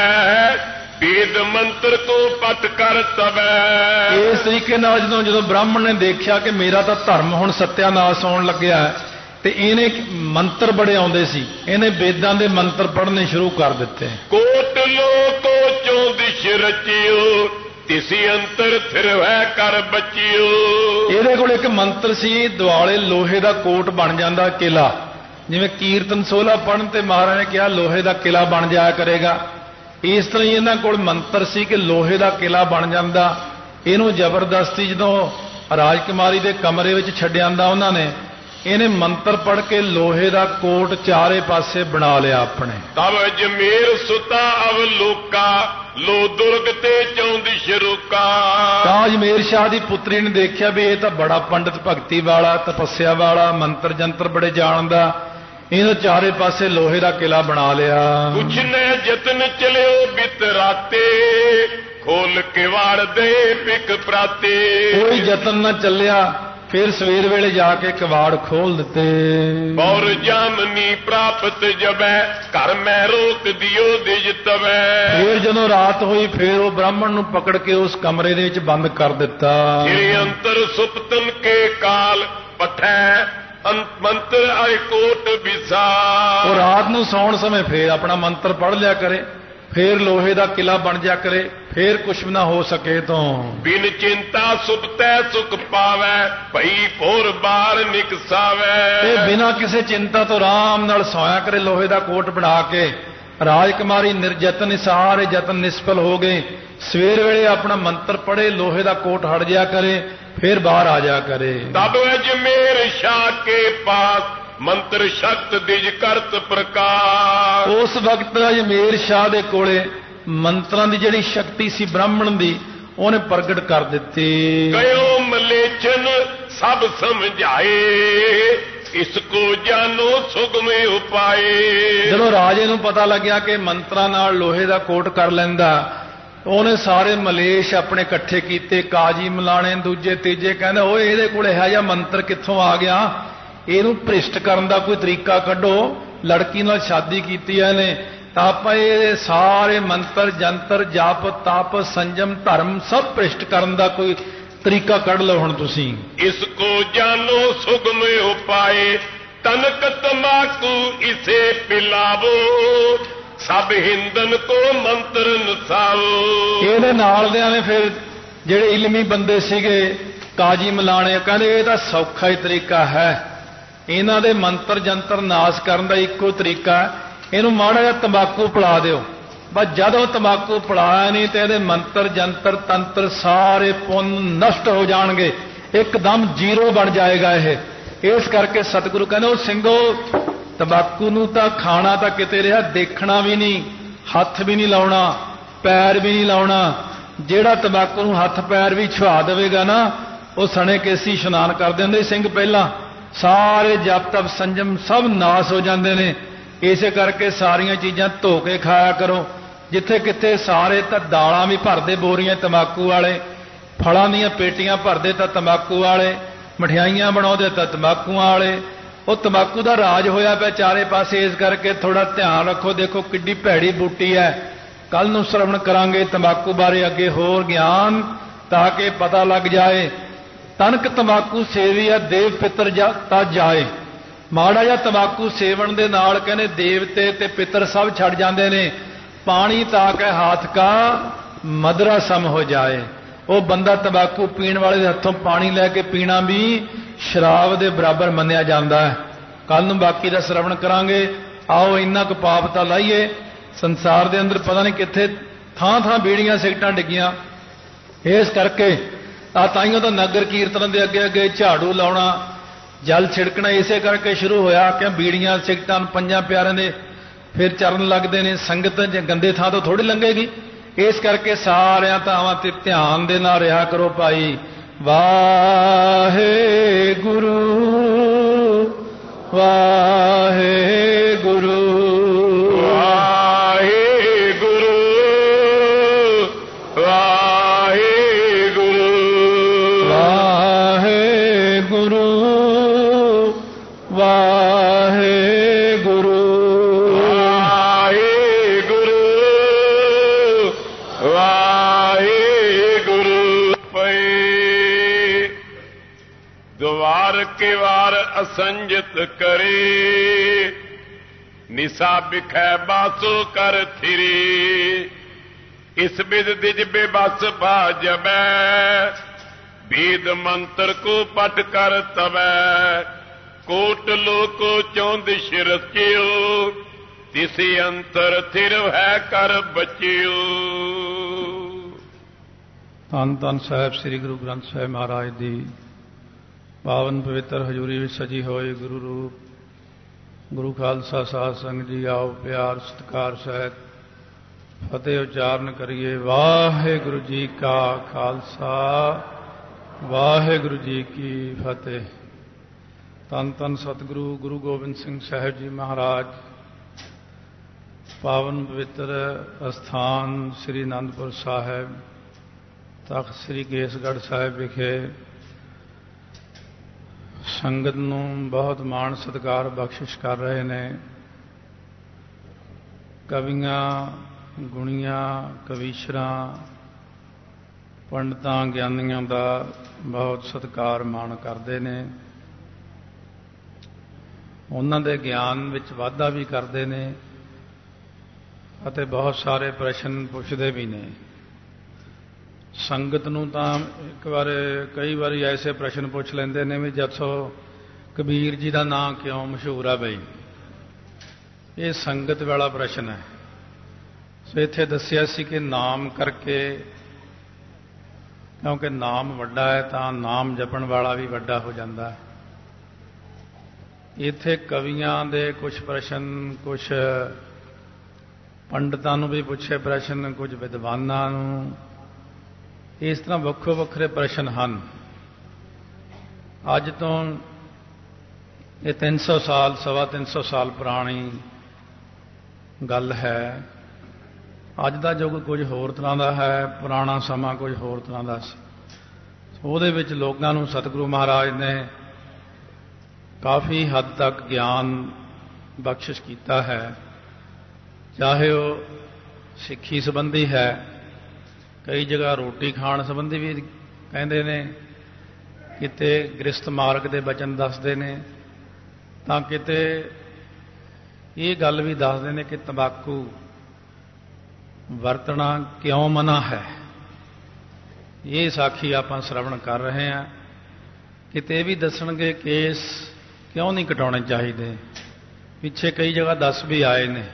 ਵੇਦ ਮੰਤਰ ਕੋ ਪਟ ਕਰ ਤਬੈ। ਇਸ ਤਰੀਕੇ ਨਾਲ ਜਦੋਂ ਜਦੋਂ ਬ੍ਰਾਹਮਣ ਨੇ ਦੇਖਿਆ ਕਿ ਮੇਰਾ ਤਾਂ ਧਰਮ ਹੁਣ ਸੱਤਿਆਨਾਸ਼ ਹੋਣ ਲੱਗਿਆ, ਤੇ ਇਹਨੇ ਮੰਤਰ ਬੜੇ ਆਉਂਦੇ ਸੀ, ਇਹਨੇ ਵੇਦਾਂ ਦੇ ਮੰਤਰ ਪੜ੍ਹਨੇ ਸ਼ੁਰੂ ਕਰ ਦਿੱਤੇ। ਕੋਟ ਲੋਕੋ ਚੌਂਦਿਸ਼ ਰਚਿਓ, ਤਿਸੀ ਅੰਤਰ ਥਿਰਵੈ ਕਰ ਬਚਿਓ। ਇਹਦੇ ਕੋਲ ਇੱਕ ਮੰਤਰ ਸੀ, ਦੁਆਲੇ ਲੋਹੇ ਦਾ ਕੋਟ ਬਣ ਜਾਂਦਾ ਕਿਲਾ, ਜਿਵੇਂ ਕੀਰਤਨ ਸੋਹਲਾ ਪੜ੍ਹਨ ਤੇ ਮਹਾਰਾਜ ਨੇ ਕਿਹਾ ਲੋਹੇ ਦਾ ਕਿਲਾ ਬਣ ਜਾਇਆ ਕਰੇਗਾ, ਇਸ ਤਰ੍ਹਾਂ ਹੀ ਇਹਨਾਂ ਕੋਲ ਮੰਤਰ ਸੀ ਕਿ ਲੋਹੇ ਦਾ ਕਿਲਾ ਬਣ ਜਾਂਦਾ। ਇਹਨੂੰ ਜ਼ਬਰਦਸਤੀ ਜਦੋਂ ਰਾਜਕੁਮਾਰੀ ਦੇ ਕਮਰੇ ਵਿੱਚ ਛੱਡਿਆ ਜਾਂਦਾ ਉਹਨਾਂ ਨੇ, ਇਹਨੇ ਮੰਤਰ ਪੜ੍ਹ ਕੇ ਲੋਹੇ ਦਾ ਕੋਟ ਚਾਰੇ ਪਾਸੇ ਬਣਾ ਲਿਆ ਆਪਣੇ। ਤਬ ਜਮੇਰ ਸੁਤਾ ਅਵਲੋਕਾ, ਲੋ ਦੁਰਗ ਤੇ ਚੌਂਦਿਸ਼ ਰੁਕਾ। ਤਾਂ ਅਜਮੇਰ ਸ਼ਾਹ ਦੀ ਪੁੱਤਰੀ ਨੇ ਦੇਖਿਆ ਵੀ ਇਹ ਤਾਂ ਬੜਾ ਪੰਡਤ ਭਗਤੀ ਵਾਲਾ, ਤਪੱਸਿਆ ਵਾਲਾ, ਮੰਤਰ ਜੰਤਰ ਬੜੇ ਜਾਣਦਾ, ਇਹਨੇ ਚਾਰੇ ਪਾਸੇ ਲੋਹੇ ਦਾ ਕਿਲਾ ਬਣਾ ਲਿਆ। ਕੁਛ ਨੇ ਯਤਨ ਚਲਿਓ ਬਿਤਰਾਤੇ, ਖੋਲ ਕੇ ਵਾੜ ਦੇ ਪਿਕ ਪ੍ਰਾਤੇ। ਕੋਈ ਯਤਨ ਨਾ ਚੱਲਿਆ, ਫਿਰ ਸਵੇਰ ਵੇਲੇ ਜਾ ਕੇ ਕਵਾੜ ਖੋਲ ਦਿੱਤੇ। ਬੌਰ ਜਾਮਨੀ ਪ੍ਰਾਪਤ ਜਬੈ, ਘਰ ਮੈਂ ਰੋਕ ਦਿਓ ਦਿਜ ਤਬੈ। ਫਿਰ ਜਦੋਂ ਰਾਤ ਹੋਈ ਫਿਰ ਉਹ ਬ੍ਰਾਹਮਣ ਨੂੰ ਪਕੜ ਕੇ ਉਸ ਕਮਰੇ ਦੇ ਵਿੱਚ ਬੰਦ ਕਰ ਦਿੱਤਾ। ਤੇਰੇ ਅੰਤਰ ਸੁਪਤਨ ਕੇ ਕਾਲ, ਪਠੈ ਮੰਤਰ ਆਏ ਕੋਟ ਵਿਸਾਲ। ਉਹ ਰਾਤ ਨੂੰ ਸੌਣ ਸਮੇਂ ਫੇਰ ਆਪਣਾ ਮੰਤਰ ਪੜ੍ਹ ਲਿਆ ਕਰੇ, ਫੇਰ ਲੋਹੇ ਦਾ ਕਿਲਾ ਬਣ ਜਾ ਕਰੇ, ਫੇਰ ਕੁਛ ਨਾ ਹੋ ਸਕੇ ਤੋਂ। ਬਿਨ ਚਿੰਤਾ ਸੁਪਤੈ ਸੁਖ ਪਾਵੈ, ਭਈ ਭੋਰ ਬਾਰ ਨਿਕਸਾਵੈ। ਇਹ ਬਿਨਾਂ ਕਿਸੇ ਚਿੰਤਾ ਤੋਂ ਆਰਾਮ ਨਾਲ ਸੌਇਆ ਕਰੇ ਲੋਹੇ ਦਾ ਕੋਟ ਬਣਾ ਕੇ। ਰਾਜਕੁਮਾਰੀ ਨਿਰਜਤਨ, ਸਾਰੇ ਯਤਨ ਨਿਸਫਲ ਹੋ ਗਏ। ਸਵੇਰ ਵੇਲੇ ਆਪਣਾ ਮੰਤਰ ਪੜ੍ਹੇ, ਲੋਹੇ ਦਾ ਕੋਟ ਹਟ ਜਾ ਕਰੇ, ਫਿਰ ਬਾਹਰ ਆ ਜਾ ਕਰੇ। ਤਬ ਅਜਮੇਰ ਸ਼ਾਹ ਕੇ ਪਾਸ, ਮੰਤਰ ਸ਼ਕਤ ਦਿਜ ਕਰਤ ਪ੍ਰਕਾਸ਼। ਉਸ ਵਕਤ ਅਜਮੇਰ ਸ਼ਾਹ ਦੇ ਕੋਲੇ ਮੰਤਰਾਂ ਦੀ ਜਿਹੜੀ ਸ਼ਕਤੀ ਸੀ ਬ੍ਰਾਹਮਣ ਦੀ, ਉਹਨੇ ਪ੍ਰਗਟ ਕਰ ਦਿੱਤੀ। ਗਇਓ ਮਲੇਛਨ ਸਭ ਸਮਝਾਏ, ਇਸ ਕੋ ਜਾਨੋ ਸੁਗਮੇ ਉਪਾਏ। ਜਦੋਂ ਰਾਜੇ ਨੂੰ ਪਤਾ ਲੱਗਿਆ ਕਿ ਮੰਤਰਾਂ ਨਾਲ ਲੋਹੇ ਦਾ ਕੋਟ ਕਰ ਲੈਂਦਾ, ਉਹਨੇ ਸਾਰੇ ਮਲੇਸ਼ ਆਪਣੇ ਇਕੱਠੇ ਕੀਤੇ, ਕਾਜੀ ਮਲਾਣੇ ਦੂਜੇ ਤੀਜੇ, ਕਹਿੰਦੇ ਓਏ ਇਹਦੇ ਕੋਲ ਇਹੋ ਜਿਹਾ ਮੰਤਰ ਕਿੱਥੋਂ ਆ ਗਿਆ, ਇਹਨੂੰ ਭ੍ਰਿਸ਼ਟ ਕਰਨ ਦਾ ਕੋਈ ਤਰੀਕਾ ਕੱਢੋ। ਲੜਕੀ ਨਾਲ ਸ਼ਾਦੀ ਕੀਤੀ ਹੈ ਇਹਨੇ, ਤਾਂ ਆਪਾਂ ਇਹ ਸਾਰੇ ਮੰਤਰ ਜੰਤਰ ਜਪ ਤਪ ਸੰਜਮ ਧਰਮ ਸਭ ਭ੍ਰਿਸ਼ਟ ਕਰਨ ਦਾ ਕੋਈ ਤਰੀਕਾ ਕੱਢ ਲਓ ਹੁਣ ਤੁਸੀਂ। ਇਸ ਕੋ ਜਾਨੋ ਸੁਗਮ ਉਪਾਏ, ਤਨਕ ਤਮਾਕੂ ਇਸੇ ਪਿਲਾਵੋ, ਸਭ ਹਿੰਦਨ ਕੋ ਮੰਤਰ ਨਸਾਵੋ। ਇਹਦੇ ਨਾਲ ਦੇ ਨੇ ਫਿਰ ਜਿਹੜੇ ਇਲਮੀ ਬੰਦੇ ਸੀਗੇ, ਕਾਜੀ ਮਲਾਣੇ, ਕਹਿੰਦੇ ਇਹ ਤਾਂ ਸੌਖਾ ਹੀ ਤਰੀਕਾ ਹੈ, ਇਹਨਾਂ ਦੇ ਮੰਤਰ ਜੰਤਰ ਨਾਸ ਕਰਨ ਦਾ ਇੱਕੋ ਤਰੀਕਾ, ਇਹਨੂੰ ਮਾੜਾ ਜਿਹਾ ਤੰਬਾਕੂ ਪਿਲਾ ਦਿਓ। ਬਸ ਜਦੋਂ ਤੰਬਾਕੂ ਪਿਲਾਇਆ ਨਹੀਂ ਤੇ ਇਹਦੇ ਮੰਤਰ ਜੰਤਰ ਤੰਤਰ ਸਾਰੇ ਪੁੰਨ ਨਸ਼ਟ ਹੋ ਜਾਣਗੇ, ਇੱਕਦਮ ਜ਼ੀਰੋ ਬਣ ਜਾਏਗਾ ਇਹ। ਇਸ ਕਰਕੇ ਸਤਿਗੁਰੂ ਕਹਿੰਦੇ ਉਹ ਸਿੰਘੋ, ਤੰਬਾਕੂ ਨੂੰ ਤਾਂ ਖਾਣਾ ਤਾਂ ਕਿਤੇ ਰਿਹਾ, ਦੇਖਣਾ ਵੀ ਨਹੀਂ, ਹੱਥ ਵੀ ਨਹੀਂ ਲਾਉਣਾ, ਪੈਰ ਵੀ ਨਹੀਂ ਲਾਉਣਾ। ਜਿਹੜਾ ਤੰਬਾਕੂ ਨੂੰ ਹੱਥ ਪੈਰ ਵੀ ਛੁਆ ਦੇਵੇਗਾ ਨਾ, ਉਹ ਸਣੇ ਕੇਸੀ ਇਸ਼ਨਾਨ ਕਰਦੇ ਹੁੰਦੇ ਸਿੰਘ ਪਹਿਲਾਂ, ਸਾਰੇ ਜਪ ਤਪ ਸੰਜਮ ਸਭ ਨਾਸ ਹੋ ਜਾਂਦੇ ਨੇ। ਇਸੇ ਕਰਕੇ ਸਾਰੀਆਂ ਚੀਜ਼ਾਂ ਧੋ ਕੇ ਖਾਇਆ ਕਰੋ। ਜਿੱਥੇ ਕਿੱਥੇ ਸਾਰੇ ਤਾਂ ਦਾਲਾਂ ਵੀ ਭਰਦੇ ਬੋਰੀਆਂ ਤੰਬਾਕੂ ਵਾਲੇ, ਫਲਾਂ ਦੀਆਂ ਪੇਟੀਆਂ ਭਰਦੇ ਤਾਂ ਤੰਬਾਕੂ ਵਾਲੇ, ਮਠਿਆਈਆਂ ਬਣਾਉਂਦੇ ਤਾਂ ਤੰਬਾਕੂਆਂ ਵਾਲੇ। ਉਹ ਤੰਬਾਕੂ ਦਾ ਰਾਜ ਹੋਇਆ ਪਿਆ ਚਾਰੇ ਪਾਸੇ, ਇਸ ਕਰਕੇ ਥੋੜਾ ਧਿਆਨ ਰੱਖੋ। ਦੇਖੋ ਕਿੱਡੀ ਭੈੜੀ ਬੂਟੀ ਹੈ। ਕੱਲ ਨੂੰ ਸ਼ਰਵਣ ਕਰਾਂਗੇ ਤੰਬਾਕੂ ਬਾਰੇ ਅੱਗੇ ਹੋਰ ਗਿਆਨ, ਤਾਂ ਕਿ ਪਤਾ ਲੱਗ ਜਾਏ। ਤਨਕ ਤੰਬਾਕੂ ਸੇਵੀਆ ਦੇਵ ਪਿੱਤਰ ਤਾਂ ਜਾਏ। ਮਾੜਾ ਜਿਹਾ ਤੰਬਾਕੂ ਸੇਵਣ ਦੇ ਨਾਲ ਕਹਿੰਦੇ ਦੇਵਤੇ ਤੇ ਪਿੱਤਰ ਸਭ ਛੱਡ ਜਾਂਦੇ ਨੇ। ਪਾਣੀ ਤਾਂ ਕੇ ਹੱਥ ਕਾ ਮਦਰਾ ਸਮ ਹੋ ਜਾਏ। ਉਹ ਬੰਦਾ ਤੰਬਾਕੂ ਪੀਣ ਵਾਲੇ ਦੇ ਹੱਥੋਂ ਪਾਣੀ ਲੈ ਕੇ ਪੀਣਾ ਵੀ ਸ਼ਰਾਬ ਦੇ ਬਰਾਬਰ ਮੰਨਿਆ ਜਾਂਦਾ ਹੈ। ਕੱਲ ਨੂੰ ਬਾਕੀ ਦਾ ਸ਼ਰਵਣ ਕਰਾਂਗੇ। ਆਓ ਇੰਨਾ ਕੁ ਪਾਪ ਤਾਂ ਲਾਈਏ। ਸੰਸਾਰ ਦੇ ਅੰਦਰ ਪਤਾ ਨਹੀਂ ਕਿੱਥੇ ਥਾਂ ਥਾਂ ਬੀੜੀਆਂ ਸਿਗਟਾਂ ਡਿੱਗੀਆਂ। ਇਸ ਕਰਕੇ ਆ ਤਾਈਓ ਤਾਂ ਨਗਰ ਕੀਰਤਨ ਦੇ ਅੱਗੇ ਅੱਗੇ ਝਾੜੂ ਲਾਉਣਾ, ਜਲ ਛਿੜਕਣਾ ਇਸੇ ਕਰਕੇ ਸ਼ੁਰੂ ਹੋਇਆ ਕਿ ਬੀੜੀਆਂ ਸਿਗਟਾਂ ਪੰਜਾਂ ਪਿਆਰਿਆਂ ਦੇ ਫਿਰ ਚਰਨ ਲੱਗਦੇ ਨੇ। ਸੰਗਤ ਗੰਦੇ ਥਾਂ ਤੋਂ ਥੋੜੀ ਲੰਘੇਗੀ। ਇਸ ਕਰਕੇ ਸਾਰਿਆਂ ਥਾਵਾਂ ਤੇ ਧਿਆਨ ਦੇ ਨਾਲ ਰਿਹਾ ਕਰੋ ਭਾਈ। ਵਾਹਿਗੁਰੂ ਵਾਹਿਗੁਰੂ ਵਾਹਿਗੁਰੂ ਵਾਹਿਗੁਰੂ ਵਾਹਿਗੁਰੂ ਵਾਹਿਗੁਰੂ ਵਾਹਿਗੁਰੂ ਪਏ ਦੁਆਰ ਕੇ ਵਾਰ ਅਸੰਜਤ ਕਰੇ ਨਿਸਾ ਬਿਖੈ ਬਾਸੋ ਕਰ ਥਿਰੇ ਇਸ ਬਿਦ ਦਿਜ ਬੇਬਸ ਭਾਜਬੈ ਵੇਦ ਮੰਤਰ ਕੋ ਪਟ ਕਰ ਤਵੈ ਕੋਟ ਲੋਕੋ ਚੌਂਦ ਰਚਿਓ ਤਿਸੇ ਅੰਤਰ ਥਿਰ ਹੈ ਕਰ ਬਚਿਓ। ਧੰਨ ਧੰਨ ਸਾਹਿਬ ਸ੍ਰੀ ਗੁਰੂ ਗ੍ਰੰਥ ਸਾਹਿਬ ਮਹਾਰਾਜ ਦੀ ਪਾਵਨ ਪਵਿੱਤਰ ਹਜ਼ੂਰੀ ਵਿੱਚ ਸਜੀ ਹੋਏ ਗੁਰੂ ਰੂਪ ਗੁਰੂ ਖਾਲਸਾ ਸਾਧ ਸੰਗਤ ਜੀ ਆਓ ਪਿਆਰ ਸਤਿਕਾਰ ਸਹਿਤ ਫਤਿਹ ਉਚਾਰਨ ਕਰੀਏ। ਵਾਹਿਗੁਰੂ ਜੀ ਕਾ ਖਾਲਸਾ ਵਾਹਿਗੁਰੂ ਜੀ ਕੀ ਫਤਿਹ। ਧੰਨ ਧੰਨ ਸਤਿਗੁਰੂ ਗੁਰੂ ਗੋਬਿੰਦ ਸਿੰਘ ਸਾਹਿਬ ਜੀ ਮਹਾਰਾਜ ਪਾਵਨ ਪਵਿੱਤਰ ਅਸਥਾਨ ਸ੍ਰੀ ਅਨੰਦਪੁਰ ਸਾਹਿਬ ਤਖ਼ਤ ਸ੍ਰੀ ਕੇਸਗੜ੍ਹ ਸਾਹਿਬ ਵਿਖੇ ਸੰਗਤ ਨੂੰ ਬਹੁਤ ਮਾਣ ਸਤਿਕਾਰ ਬਖਸ਼ਿਸ਼ ਕਰ ਰਹੇ ਨੇ। ਕਵੀਆਂ ਗੁਣੀਆਂ ਕਵੀਸ਼ਰਾਂ ਪੰਡਤਾਂ ਗਿਆਨੀਆਂ ਦਾ ਬਹੁਤ ਸਤਿਕਾਰ ਮਾਣ ਕਰਦੇ ਨੇ। ਉਹਨਾਂ ਦੇ ਗਿਆਨ ਵਿੱਚ ਵਾਧਾ ਵੀ ਕਰਦੇ ਨੇ ਅਤੇ ਬਹੁਤ ਸਾਰੇ ਪ੍ਰਸ਼ਨ ਪੁੱਛਦੇ ਵੀ ਨੇ। ਸੰਗਤ ਨੂੰ ਤਾਂ ਇੱਕ ਵਾਰ ਕਈ ਵਾਰੀ ਐਸੇ ਪ੍ਰਸ਼ਨ ਪੁੱਛ ਲੈਂਦੇ ਨੇ ਵੀ ਜੱਸੋ ਕਬੀਰ ਜੀ ਦਾ ਨਾਂ ਕਿਉਂ ਮਸ਼ਹੂਰ ਆ ਬਈ। ਇਹ ਸੰਗਤ ਵਾਲਾ ਪ੍ਰਸ਼ਨ ਹੈ। ਸੋ ਇੱਥੇ ਦੱਸਿਆ ਸੀ ਕਿ ਨਾਮ ਕਰਕੇ, ਕਿਉਂਕਿ ਨਾਮ ਵੱਡਾ ਹੈ ਤਾਂ ਨਾਮ ਜਪਣ ਵਾਲਾ ਵੀ ਵੱਡਾ ਹੋ ਜਾਂਦਾ ਹੈ। ਇੱਥੇ ਕਵੀਆਂ ਦੇ ਕੁਝ ਪ੍ਰਸ਼ਨ, ਕੁਝ ਪੰਡਤਾਂ ਨੂੰ ਵੀ ਪੁੱਛੇ ਪ੍ਰਸ਼ਨ, ਕੁਝ ਵਿਦਵਾਨਾਂ ਨੂੰ, ਇਸ ਤਰ੍ਹਾਂ ਵੱਖੋ ਵੱਖਰੇ ਪ੍ਰਸ਼ਨ ਹਨ। ਅੱਜ ਤੋਂ ਇਹ ਤਿੰਨ ਸੌ ਸਾਲ ਸਵਾ ਤਿੰਨ ਸੌ ਸਾਲ ਪੁਰਾਣੀ ਗੱਲ ਹੈ। ਅੱਜ ਦਾ ਯੁੱਗ ਕੁਝ ਹੋਰ ਤਰ੍ਹਾਂ ਦਾ ਹੈ, ਪੁਰਾਣਾ ਸਮਾਂ ਕੁਝ ਹੋਰ ਤਰ੍ਹਾਂ ਦਾ ਸੀ। ਉਹਦੇ ਵਿੱਚ ਲੋਕਾਂ ਨੂੰ ਸਤਿਗੁਰੂ ਮਹਾਰਾਜ ਨੇ ਕਾਫੀ ਹੱਦ ਤੱਕ ਗਿਆਨ ਬਖਸ਼ਿਸ਼ ਕੀਤਾ ਹੈ, ਚਾਹੇ ਉਹ ਸਿੱਖੀ ਸੰਬੰਧੀ ਹੈ, ਕਈ ਜਗ੍ਹਾ ਰੋਟੀ ਖਾਣ ਸੰਬੰਧੀ ਵੀ ਕਹਿੰਦੇ ਨੇ, ਕਿਤੇ ਗ੍ਰਸਥ ਮਾਰਗ ਦੇ ਬਚਨ ਦੱਸਦੇ ਨੇ, ਤਾਂ ਕਿਤੇ ਇਹ ਗੱਲ ਵੀ ਦੱਸਦੇ ਨੇ ਕਿ ਤੰਬਾਕੂ ਵਰਤਣਾ ਕਿਉਂ ਮਨਾ ਹੈ। ਇਹ ਸਾਖੀ ਆਪਾਂ ਸ਼ਰਵਣ ਕਰ ਰਹੇ ਹਾਂ। ਕਿਤੇ ਇਹ ਵੀ ਦੱਸਣਗੇ ਕੇਸ ਕਿਉਂ ਨਹੀਂ ਕਟਾਉਣੇ ਚਾਹੀਦੇ, ਪਿੱਛੇ ਕਈ ਜਗ੍ਹਾ ਦੱਸ ਵੀ ਆਏ ਨੇ।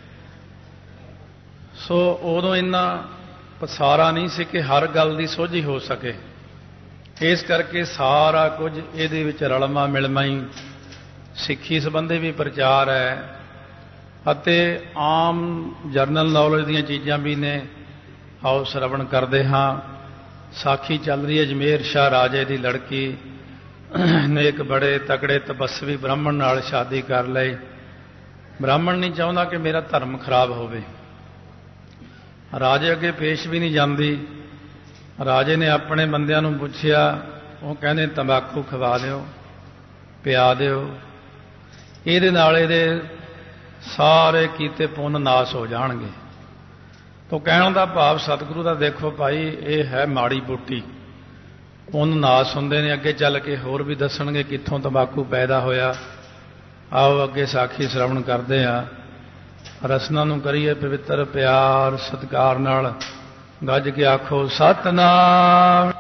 ਸੋ ਉਦੋਂ ਇੰਨਾ ਪਸਾਰਾ ਨਹੀਂ ਸੀ ਕਿ ਹਰ ਗੱਲ ਦੀ ਸੋਝੀ ਹੋ ਸਕੇ। ਇਸ ਕਰਕੇ ਸਾਰਾ ਕੁਝ ਇਹਦੇ ਵਿੱਚ ਰਲਮਾ ਮਿਲਮਾ ਹੀ ਸਿੱਖੀ ਸੰਬੰਧੀ ਵੀ ਪ੍ਰਚਾਰ ਹੈ ਅਤੇ ਆਮ ਜਰਨਲ ਨੌਲੇਜ ਦੀਆਂ ਚੀਜ਼ਾਂ ਵੀ ਨੇ। ਆਓ ਸ਼ਰਵਣ ਕਰਦੇ ਹਾਂ। ਸਾਖੀ ਚੱਲ ਰਹੀ ਹੈ। ਅਜਮੇਰ ਸ਼ਾਹ ਰਾਜੇ ਦੀ ਲੜਕੀ ਨੇ ਇੱਕ ਬੜੇ ਤਕੜੇ ਤਪੱਸਵੀ ਬ੍ਰਾਹਮਣ ਨਾਲ ਸ਼ਾਦੀ ਕਰ ਲਈ। ਬ੍ਰਾਹਮਣ ਨਹੀਂ ਚਾਹੁੰਦਾ ਕਿ ਮੇਰਾ ਧਰਮ ਖਰਾਬ ਹੋਵੇ। ਰਾਜੇ ਅੱਗੇ ਪੇਸ਼ ਵੀ ਨਹੀਂ ਜਾਂਦੀ। ਰਾਜੇ ਨੇ ਆਪਣੇ ਬੰਦਿਆਂ ਨੂੰ ਪੁੱਛਿਆ, ਉਹ ਕਹਿੰਦੇ ਤੰਬਾਕੂ ਖਵਾ ਦਿਓ, ਪਿਆ ਦਿਓ, ਇਹਦੇ ਨਾਲ ਇਹਦੇ ਸਾਰੇ ਕੀਤੇ ਪੁੰਨ ਨਾਸ ਹੋ ਜਾਣਗੇ। ਤਾਂ ਕਹਿਣ ਦਾ ਭਾਵ ਸਤਿਗੁਰੂ ਦਾ ਦੇਖੋ ਭਾਈ, ਇਹ ਹੈ ਮਾੜੀ ਬੂਟੀ, ਪੁੰਨ ਨਾਸ ਹੁੰਦੇ ਨੇ। ਅੱਗੇ ਚੱਲ ਕੇ ਹੋਰ ਵੀ ਦੱਸਣਗੇ ਕਿੱਥੋਂ ਤੰਬਾਕੂ ਪੈਦਾ ਹੋਇਆ। ਆਓ ਅੱਗੇ ਸਾਖੀ ਸ਼ਰਵਣ ਕਰਦੇ ਹਾਂ। ਰਸਨਾ ਨੂੰ ਕਰੀਏ ਪਵਿੱਤਰ ਪਿਆਰ ਸਤਿਕਾਰ ਨਾਲ। ਗੱਜ ਕੇ ਆਖੋ ਸਤਿਨਾਮ।